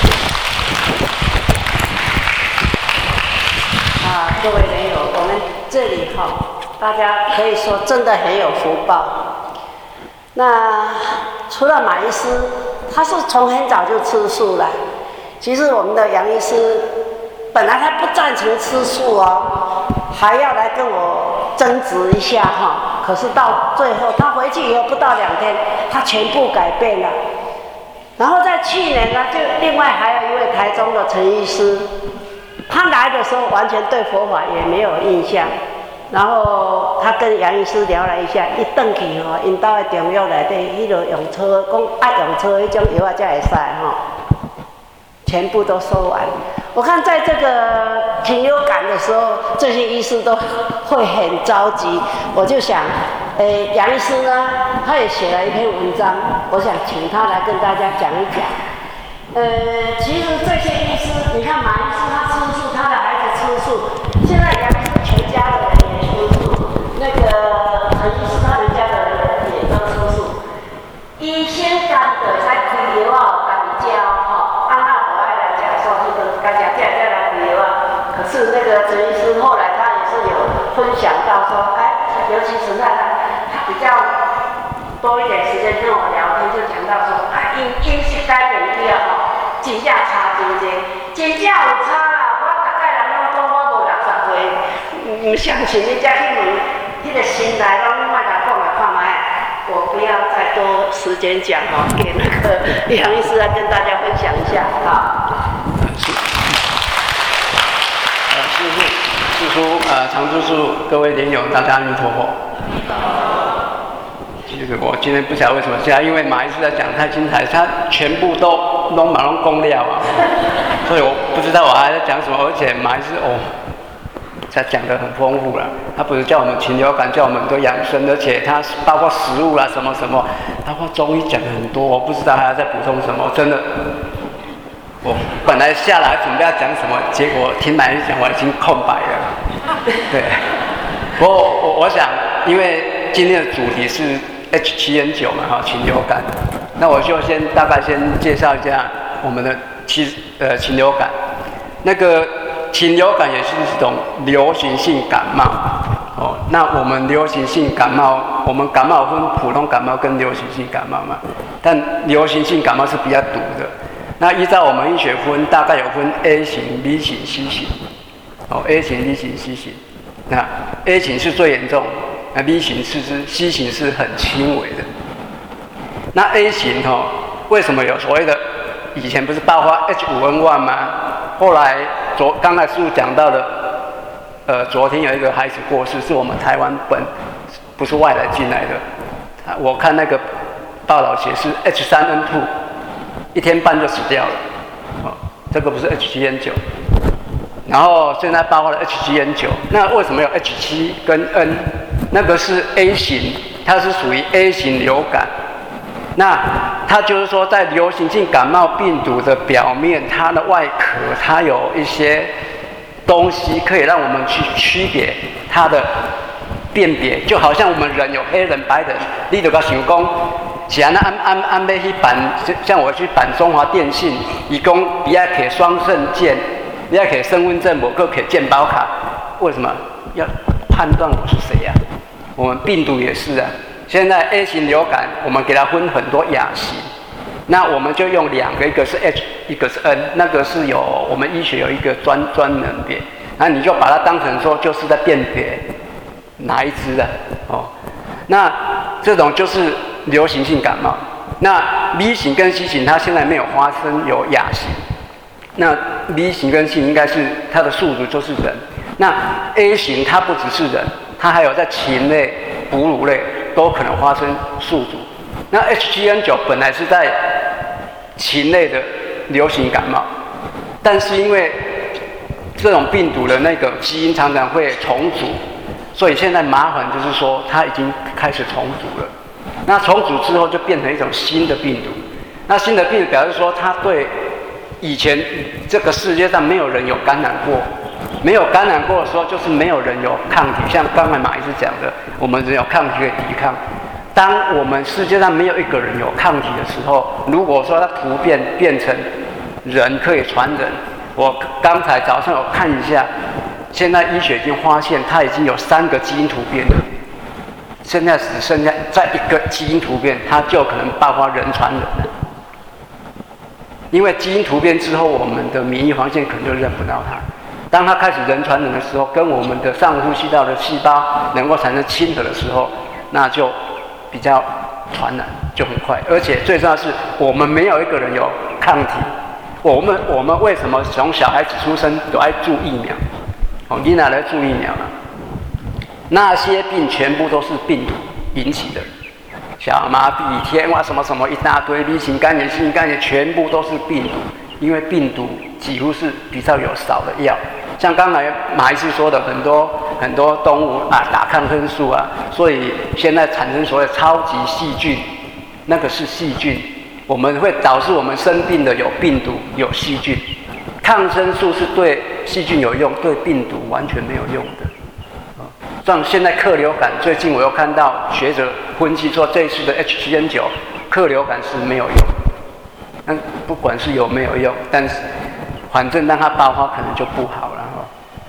啊，各位人友，我们这里哈，大家可以说真的很有福报。那除了马医师，他是从很早就吃素了。其实我们的杨医师本来他不赞成吃素哦，还要来跟我争执一下哈。可是到最后，他回去以后不到两天，他全部改变了。然后在去年呢，就另外还有一位台中的陈医师。他来的时候完全对佛法也没有印象，然后他跟杨医师聊了一下，一回去吼，因兜的中药内底迄个用车，讲爱用车迄种药啊才会使吼，全部都收完。我看在这个禽流感的时候，这些医师都会很着急。我就想，诶，杨医师呢，他也写了一篇文章，我想请他来跟大家讲一讲。 呃，其实这些医师，你看马医师他吃素，他的孩子吃素，现在杨医师全家的人也吃素，那个陈医师他们家的人也都吃素。医生干的在开药啊，干教吼，按那不爱来讲说这个干讲这样来开药啊。可是那个陈医师后来他也是有分享到说，哎，尤其是那个他比较多一点时间跟我聊天，就讲到说，啊，饮饮食改变以后吼，真正差真济，真正有差啦。我大概人拢讲我无六十岁，唔相信你才去问，迄、那个心内拢莫甲讲来看卖。我不要再多时间讲哈，给那个杨医师来跟大家分享一下哈。 呃，师父，师父，呃，常住树，各位莲友，大家阿弥陀佛。其实我今天不晓得为什么现在，因为马医师在讲太精彩，他全部都弄马龙公料啊，所以我不知道我还在讲什么，而且马医师哦。他讲得很丰富了，他不是叫我们禽流感，叫我们多养生，而且他包括食物啦什么什么，包括中医讲很多，我不知道还要再补充什么，真的。我本来下来准备要讲什么，结果听马医师讲我已经空白了。对，不过我我想，因为今天的主题是 H 七 N 九嘛，哈，禽流感，那我就先大概先介绍一下我们的禽呃禽流感，那个。禽流感也是一种流行性感冒，哦，那我们流行性感冒，我们感冒分普通感冒跟流行性感冒嘛，但流行性感冒是比较毒的。那依照我们医学分，大概有分 A 型、B 型、C 型，哦 ，A 型、B 型、C 型，那 A 型是最严重，那 B 型是是 C 型是很轻微的。那 A 型哦，为什么有所谓的？以前不是爆发 H 五N 一 吗？后来昨刚才师父讲到的，呃，昨天有一个孩子过世，是我们台湾本，不是外来进来的。我看那个报道写是 H 三 N 二，一天半就死掉了。哦，这个不是 H 七 N 九。然后现在爆发了 H 七 N 九，那为什么有 H 七 跟 N？ 那个是 A 型，它是属于 A 型流感。那它就是说，在流行性感冒病毒的表面，它的外壳，它有一些东西可以让我们去区别它的辨别，就好像我们人有黑人、白人，你就要想讲，是安安安安要去办，像我去办中华电信，伊讲你要摕双证件，你要摕身份证，无够摕健保卡，为什么要判断我是谁呀、啊？我们病毒也是啊。现在 A 型流感，我们给它分很多亚型，那我们就用两个，一个是 H， 一个是 N， 那个是有我们医学有一个专专门别，那你就把它当成说就是在辨别哪一支的哦。那这种就是流行性感冒。那 B 型跟 C 型它现在没有发生有亚型，那 B 型跟 C 型应该是它的宿主就是人，那 A 型它不只是人，它还有在禽类、哺乳类。都可能发生宿主。那 H 七 N 九 本来是在禽类的流行感冒，但是因为这种病毒的那个基因常常会重组，所以现在麻烦就是说它已经开始重组了。那重组之后就变成一种新的病毒。那新的病毒表示说它对以前这个世界上没有人有感染过。没有感染过的时候，就是没有人有抗体。像刚才马医师讲的，我们人有抗体可以抵抗。当我们世界上没有一个人有抗体的时候，如果说它突变变成人可以传人，我刚才早上有看一下，现在医学已经发现它已经有三个基因突变了。现在只剩下在一个基因突变，它就可能爆发人传人了。因为基因突变之后，我们的免疫防线可能就认不到它。当它开始人传人的时候，跟我们的上呼吸道的细胞能够产生亲和的时候，那就比较传染，就很快。而且最重要的是，我们没有一个人有抗体。我们我们为什么从小孩子出生都爱注疫苗？哦，你哪来注疫苗啊？那些病全部都是病毒引起的，小麻痹、天花什么什么一大堆，B型肝炎、C型肝炎全部都是病毒，因为病毒几乎是比较有少的药。像刚才马医师说的，很多很多动物啊打抗生素啊，所以现在产生所谓超级细菌，那个是细菌， 我们会导致我们生病的有病毒、有细菌。抗生素是对细菌有用，对病毒完全没有用的。像现在克流感，最近我又看到学者分析说，这一次的 H 七 N 九 克流感是没有用。但不管是有没有用，但是反正让它爆发可能就不好了哈。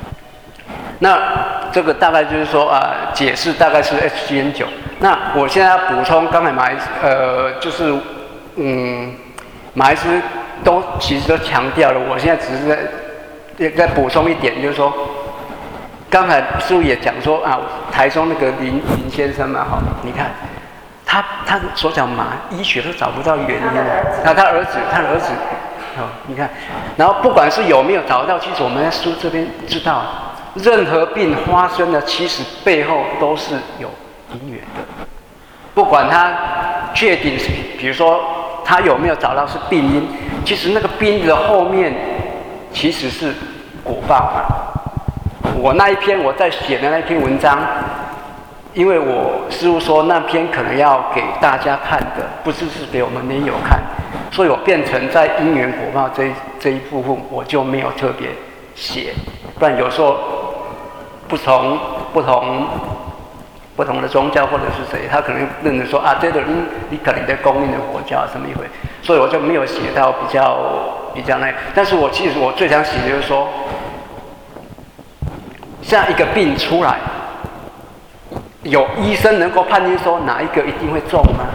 那这个大概就是说啊、呃，解释大概是 H 七 N 九。那我现在要补充，刚才马医呃就是嗯马医师都其实都强调了，我现在只是在也再补充一点，就是说，刚才师父也讲说啊，台中那个林林先生嘛哈，你看。他他手脚麻，医学都找不到原因。那他儿子，他儿子，哦，你看，然后不管是有没有找到，其实我们在书这边知道，任何病发生的，其实背后都是有因缘的。不管他确定是，比如说他有没有找到是病因，其实那个病的后面其实是果报嘛。我那一篇我在写的那篇文章。因为我师父说那篇可能要给大家看的，不是是给我们年友看，所以我变成在因缘果报这这一部分我就没有特别写，不然有时候不同不同不同的宗教或者是谁，他可能认为说啊，这个你你可能在供应的佛教什么一回，所以我就没有写到比较比较那。但是我其实我最想写的就是说，像一个病出来。有医生能够判定说哪一个一定会中吗？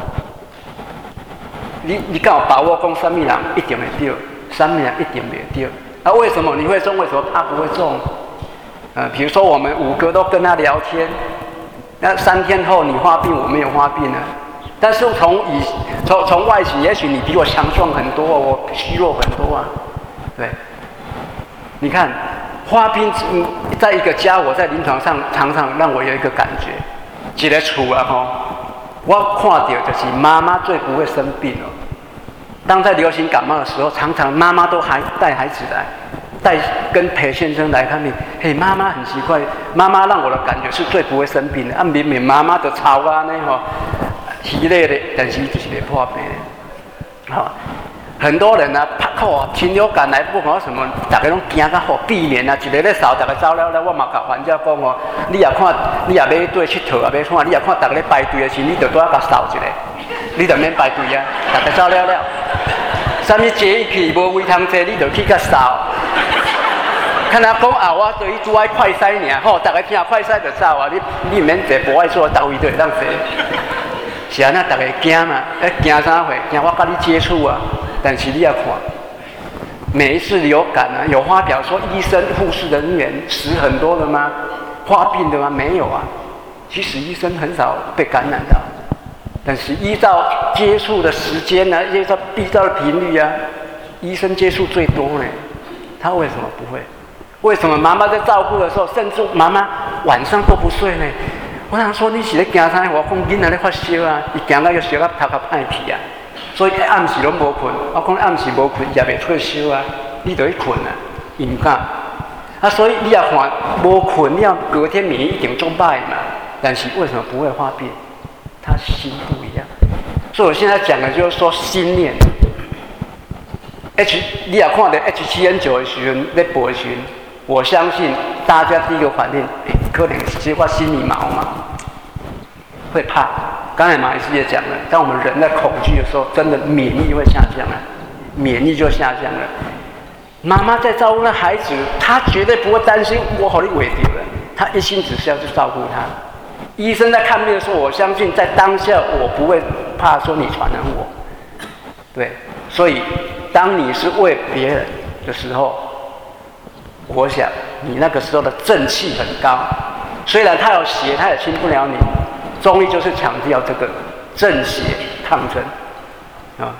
你你敢有把握讲什么人一定会对，什么人一定没对？啊，为什么你会中？为什么他不会中？呃，比如说我们五个都跟他聊天，那三天后你发病，我没有发病呢。但是从以从从外形，也许你比我强壮很多，我虚弱很多啊。对，你看发病，在一个家，我在临床上常常让我有一个感觉。一个厝啊吼，我看到就是妈妈最不会生病了。当在流行感冒的时候，常常妈妈都还带孩子来，带跟裴先生来看病。嘿，妈妈很奇怪，妈妈让我的感觉是最不会生病的。啊，明明妈妈的操啊呢吼，稀累的，但是就是会破病的。好、哦，很多人啊，拍口啊，禽流感来不管什么，大家拢惊甲好，避免啊，一个咧扫，大家走了了，我嘛甲患者讲哦，你也看，你也要对佚佗，也要看，你也看，大家咧排队的时，你就多甲扫一下，你就免排队啊，大家走了了。啥物坐一去无位通坐，你就去甲扫。看他讲啊，我对伊做爱快筛尔，吼，大家听快筛就走啊，你你免坐，无爱做，到位就会当坐。是安那，大家惊嘛？哎，惊啥货？惊我甲你接触啊！但是你要看，每一次流感啊，有发表说医生、护士人员死很多了吗？发病的吗？没有啊。其实医生很少被感染到，但是依照接触的时间呢、啊，依照依照的频率啊，医生接触最多呢。他为什么不会？为什么妈妈在照顾的时候，甚至妈妈晚上都不睡呢？我想说你是咧惊啥？我讲囡仔咧发烧啊，伊惊到要烧到头壳歹去啊，所以暗时拢无困。我讲暗时无困也袂退烧啊，你就去困啊，伊唔敢。啊，所以你也看无困，你要隔天免疫一定中歹嘛。但是为什么不会发病？他心不一样。所以我现在讲的就是说心念。H 你也看到 H 七 N 九 的时候咧播的时候，我相信大家第一个反应，欸、可能是我心里毛嘛，会怕。刚才马医师也讲了，当我们人在恐惧的时候，真的免疫会下降了，免疫就下降了。妈妈在照顾那孩子，她绝对不会担心我好你委丢了，她一心只是要去照顾他。医生在看病的时候，我相信在当下我不会怕说你传染我，对，所以当你是为别人的时候，我想你那个时候的正气很高，虽然他有邪，他也侵不了你。中医就是强调这个正邪抗争啊，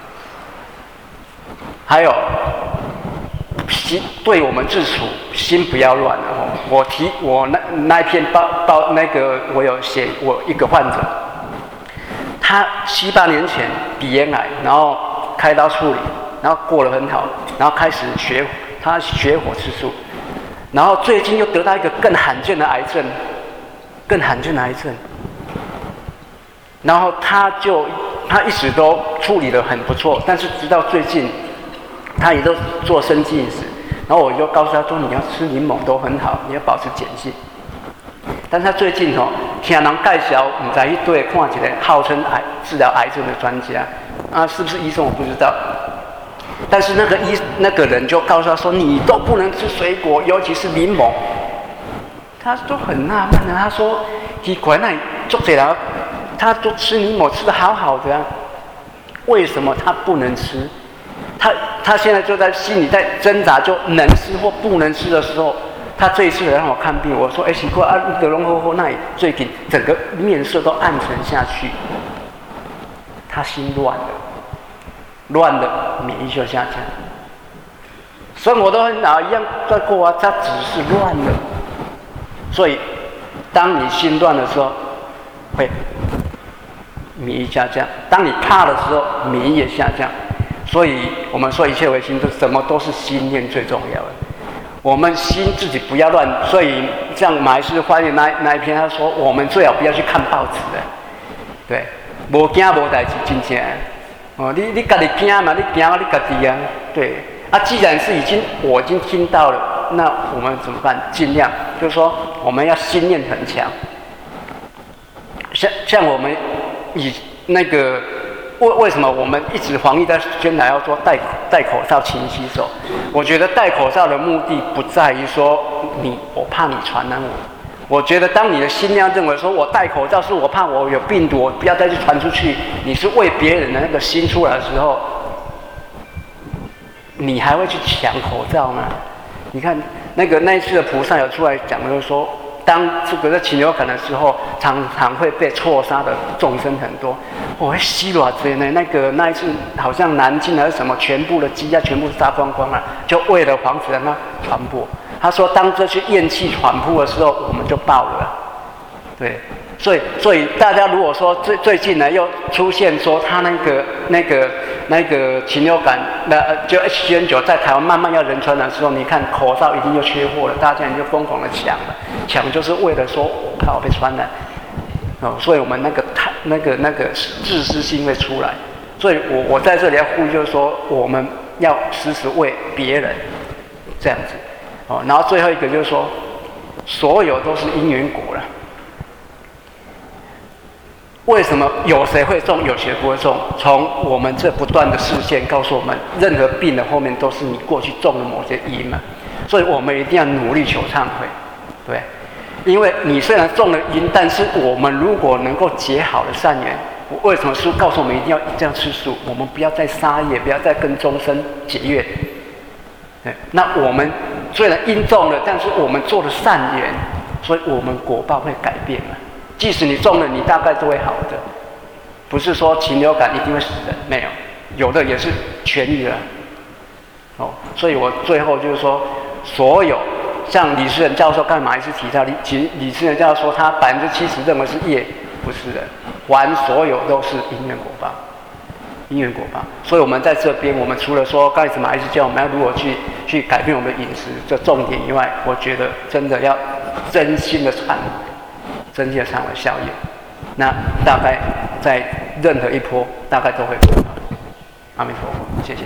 还有心对我们自处，心不要乱哦。我提我那那一篇报报那个我有写，我一个患者，他七八年前鼻咽癌，然后开刀处理，然后过得很好，然后开始学他学火吃素，然后最近又得到一个更罕见的癌症，更罕见的癌症，然后他就他一直都处理得很不错，但是直到最近，他也都做生计饮食。然后我就告诉他说，你要吃柠檬都很好，你要保持碱性。但他最近哦，听人介绍，唔知去对看一个号称癌治疗癌症的专家，啊，是不是医生我不知道。但是那个医那个人就告诉他说，你都不能吃水果，尤其是柠檬。他都很纳闷的，他说，奇怪，那做这人他都吃柠檬吃得好好的啊，为什么他不能吃？他他现在就在心里在挣扎，就能吃或不能吃的时候。他这一次来让我看病，我说：“哎，奇怪啊，德隆呵呵，那你最近整个面色都暗沉下去，他心乱了，乱了，免疫就下降。生活都很好，一样在过啊，他只是乱了。所以，当你心乱的时候，会免疫下降；当你怕的时候，免疫也下降。所以我们说一切唯心，都什么都是心念最重要的。”我们心自己不要乱，所以像马来西亚翻译那那一篇，他说我们最好不要去看报纸的，对，无惊无代志，真正哦，你你家己惊嘛，你惊你家己啊，对啊，既然是已经我已经听到了，那我们怎么办？尽量就是说我们要心念很强，像像我们以那个。为为什么我们一直防疫在宣传要说戴戴口罩、勤洗手？我觉得戴口罩的目的不在于说你我怕你传染我。我觉得当你的心量认为说我戴口罩是我怕我有病毒，我不要再去传出去，你是为别人的那个心出来的时候，你还会去抢口罩吗？你看那个那一次的菩萨有出来讲，就是说。当这个在禽流感的时候，常常会被错杀的众生很多。我西罗这呢，那个那一次好像南京还是什么，全部的鸡鸭全部杀光光了，就为了防止让它传播。他说，当这些咽气传播的时候，我们就爆了。对，所以所以大家如果说最最近呢又出现说他那个那个那个禽流感，那就 H 七 N 九 在台湾慢慢要人传染的时候，你看口罩一定就缺货了，大家就疯狂的抢了。抢就是为了说我怕我被传染，哦，所以我们那个太那个那个自私心会出来，所以我我在这里要呼吁，就是说我们要时时为别人这样子，哦，然后最后一个就是说，所有都是因缘果了。为什么有谁会中，有谁不会中？从我们这不断的视线告诉我们，任何病的后面都是你过去种的某些因嘛，所以我们一定要努力求忏悔，对。因为你虽然中了因，但是我们如果能够结好的善缘，为什么书告诉我们一定要这样吃素？我们不要再杀业，不要再跟众生结怨。对，那我们虽然因中了，但是我们做了善缘，所以我们果报会改变嘛。即使你中了，你大概都会好的，不是说禽流感一定会死人，没有，有的也是痊愈了。哦，所以我最后就是说，所有。像李时仁教授干嘛一直提到，李其李时仁教授说他百分之七十认为是业，不是人，还所有都是因缘果报，因缘果报。所以我们在这边，我们除了说刚才马医师教我们要如何去去改变我们的饮食这重点以外，我觉得真的要真心的忏悔，真心的忏悔消业，那大概在任何一波大概都会做到。阿弥陀佛，谢谢。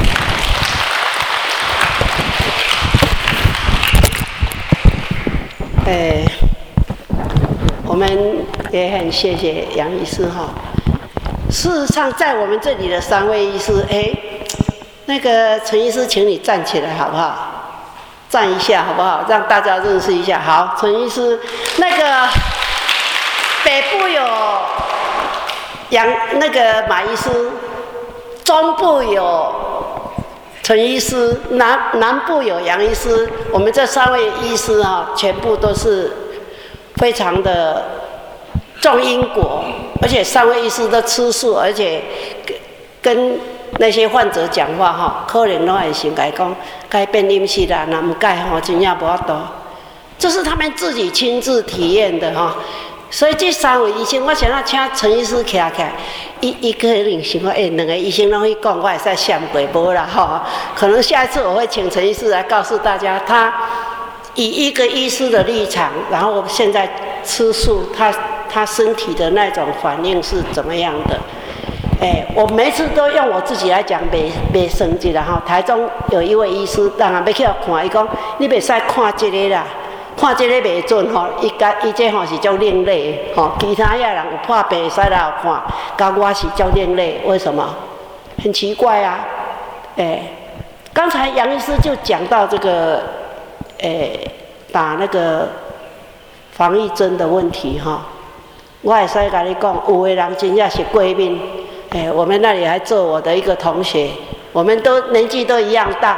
呃，我们也很谢谢杨医师哈。事实上，在我们这里的三位医师，哎，那个陈医师，请你站起来好不好？站一下好不好？让大家认识一下。好，陈医师，那个北部有杨那个马医师，中部有陈医师，南南部有杨医师，我们这三位医师啊，全部都是非常的重因果，而且三位医师都吃素，而且跟那些患者讲话哈，可能都会先改讲改变饮食啦，那唔改吼，真正无法度，这是他们自己亲自体验的哈。所以这三位医生，我想要请陈医师起来起来，伊伊可能想讲，哎、欸，两个医生拢去讲，我会使闪过无啦吼。可能下一次我会请陈医师来告诉大家，他以一个医师的立场，然后现在吃素，他他身体的那种反应是怎么样的。 哎，我每次都用我自己来讲，袂袂生气啦哈。台中有一位医师，人也要去看，伊讲你袂使看这个啦，看这个袂准吼。伊甲伊这吼是叫另类吼，其他遐人有破病会使来看，甲我是叫另类，为什么？很奇怪啊，哎，刚才杨医师就讲到这个，哎，打那个防疫针的问题哈。我会使甲你讲，有的人真正是过敏。哎，我们那里还做我的一个同学，我们都年纪都一样大。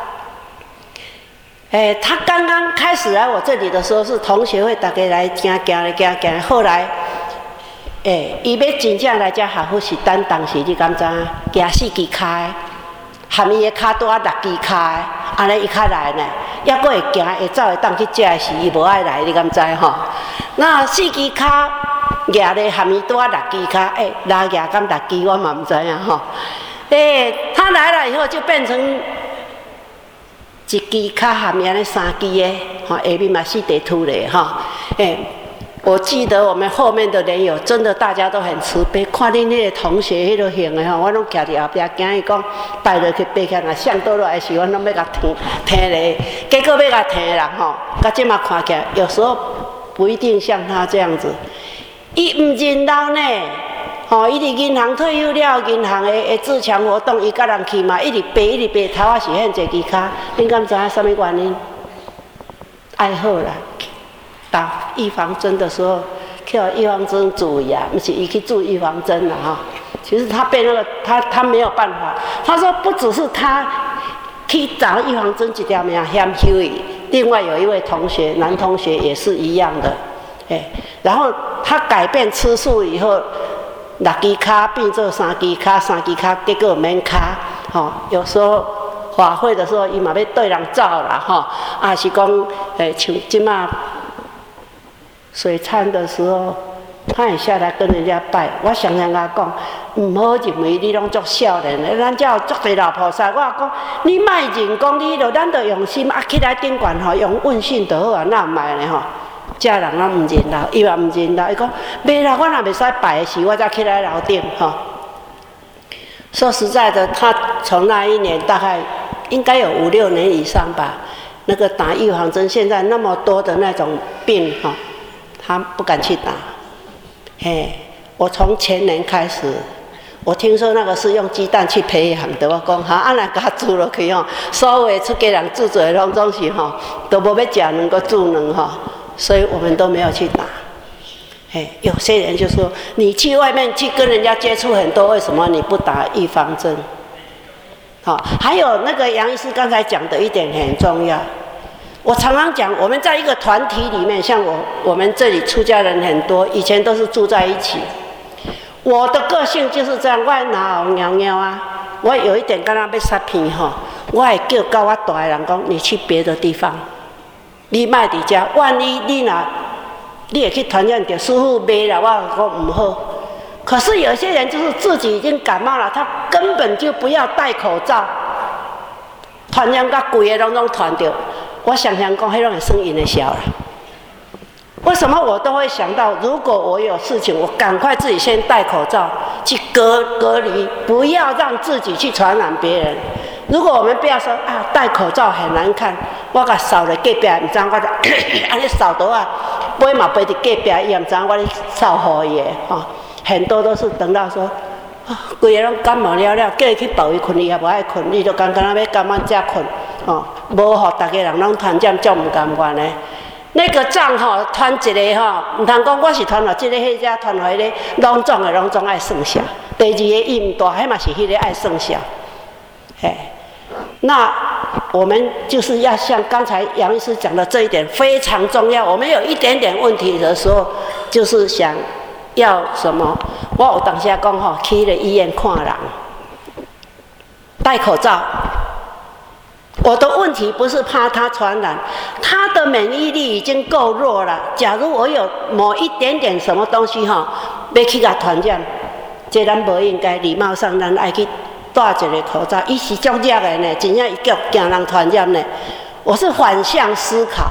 哎，他刚刚开始来我这里的时候，是同学会大家来行行来行行，后来，哎，伊要真正来遮学府是等当时你敢知影？行四支骹，含伊的骹拄啊六支骹，安尼伊较来呢，抑佫会行会走会当去食的时，伊无爱来，你敢知吼？那四支骹。举咧含伊拄啊六支骹，哎、欸，拉举敢六支我嘛唔知影吼。哎、欸，他来了以后就变成一支骹含伊安尼三支的，吼，下面嘛四地土咧吼。哎、欸，我记得我们后面的人友真的大家都很慈悲，看恁迄个同学迄个型的吼，我拢徛伫后壁，惊伊讲拜落去爬起来，上倒落来时，我拢要甲摕摕咧，结果要甲摕的人吼，甲即马看起来有时候不一定像他这样子。伊唔认老呢，吼、哦！伊伫银行退休了，银行的的自强活动，伊甲人去嘛，一直爬一直爬，头啊是很侪支骹。恁敢知影什么原因？爱好啦，打预防针的时候，去互预防针注意啊，不是伊去注预防针啦哈。其实他被那个他他没有办法，他说不只是他去打预防针一条命嫌休伊，另外有一位同学，男同学也是一样的。哎，然后他改变吃素以后，六支骹变做三支骹，三支骹结果免骹，吼、哦，有时候法会的时候，伊嘛要对人走啦，吼、哦，啊是讲，诶，像即马水忏的时候，他也下来跟人家拜，我常常甲讲，唔好认为你拢足少年的，咱才有足多老菩萨，我讲，你莫认讲你着，咱着用心啊，起来顶悬吼，用问讯就好啊，那唔係咧吼。遮人拢唔认老，伊嘛唔认老，伊讲袂啦，我若袂使拜的时，我才起来楼顶吼。说实在的，他从那一年大概应该有五六年以上吧。那个打预防针，现在那么多的那种病哈，他不敢去打。嘿，我从前年开始，我听说那个是用鸡蛋去培养的，我讲哈，按来甲煮落去吼，所有的出家人煮做的拢总是吼，都无要食两个煮两吼。所以我们都没有去打，哎，有些人就说你去外面去跟人家接触很多，为什么你不打预防针？好、哦，还有那个杨医师刚才讲的一点很重要，我常常讲，我们在一个团体里面，像我我们这里出家人很多，以前都是住在一起。我的个性就是这样，我哪有尿尿啊？我有一点刚刚被杀皮哈，我会叫教我大的人讲，你去别的地方。你莫伫遮，万一你若你会去传染着师父骂啦，我讲唔好。可是有些人就是自己已经感冒了，他根本就不要戴口罩，传染甲规个拢拢传着。我想想讲，迄种会算因的小啦。为什么我都会想到，如果我有事情，我赶快自己先戴口罩，去隔隔离，不要让自己去传染别人。如果我们不要说啊，戴口罩很难看，我甲扫了隔壁，唔知我就安尼扫到啊，飞嘛飞伫隔壁，伊也唔知我咧扫互伊的吼。很多都是等到说，啊，规个拢感冒了了，叫伊去抱伊困，伊也无爱困，伊就刚刚要感冒才困，吼，无互大家人拢传染，足唔甘愿的。那个账吼，传一个吼，唔通讲我是传互这个、迄个，传互迄个，拢总的拢总爱算数。第二个伊唔大，迄嘛是迄个爱算数。嘿，那我们就是要像刚才杨医师讲的这一点非常重要。我们有一点点问题的时候，就是想要什么？我有当时讲吼，去了医院看人，戴口罩。我的问题不是怕他传染，他的免疫力已经够弱了。假如我有某一点点什么东西哈，要去甲传染，这咱不应该，礼貌上咱爱去戴一个口罩。伊是足热的呢，真正伊叫惊人传染呢。我是反向思考。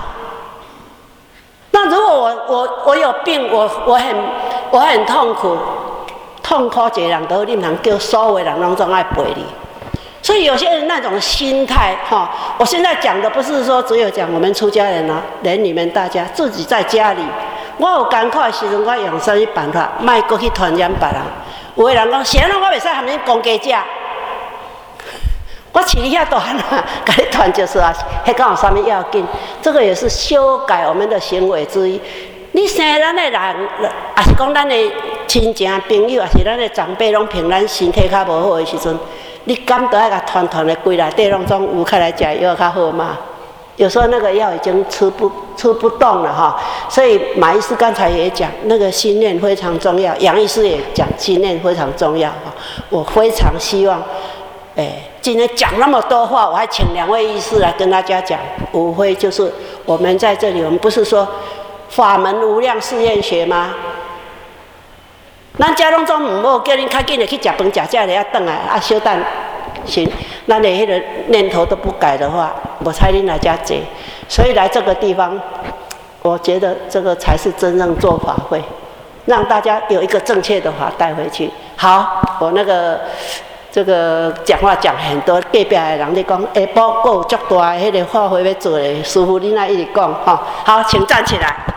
那如果我我我有病，我我很我很痛苦。 痛苦一个人都你唔通叫所有的人拢总爱陪你。所以有些人那种心态哈，我现在讲的不是说只有讲我们出家人啊，连你们大家自己在家里，我有艰苦的时阵，我用什么办法，莫过去传染别人。有的人讲，谁人我袂使含恁公家食，我饲你遐大汉啊，甲你传就是啊，迄敢有啥物要紧？这个也是修改我们的行为之一。你生咱的人，也是讲咱的亲情朋友，也是咱的长辈，拢凭咱身体较无好的时阵。你敢都爱甲团团的规内底拢总有开来食药较好嘛？有时候那个药已经吃不吃不动了哈，所以马医师刚才也讲，那个心念非常重要。杨医师也讲心念非常重要哈。我非常希望，哎，今天讲那么多话，我还请两位医师来跟大家讲，无非就是我们在这里，我们不是说法门无量试验学吗？咱家拢总唔好叫恁较紧的去食饭食食了，转来啊小等行，咱的迄个念头都不改的话，我猜恁来家坐。所以来这个地方，我觉得这个才是真正做法会，让大家有一个正确的法带回去。好，我那个这个讲话讲很多，隔壁的人咧讲，下晡还有足大的迄个法会要做的，师父你那一直讲哈。好，请站起来。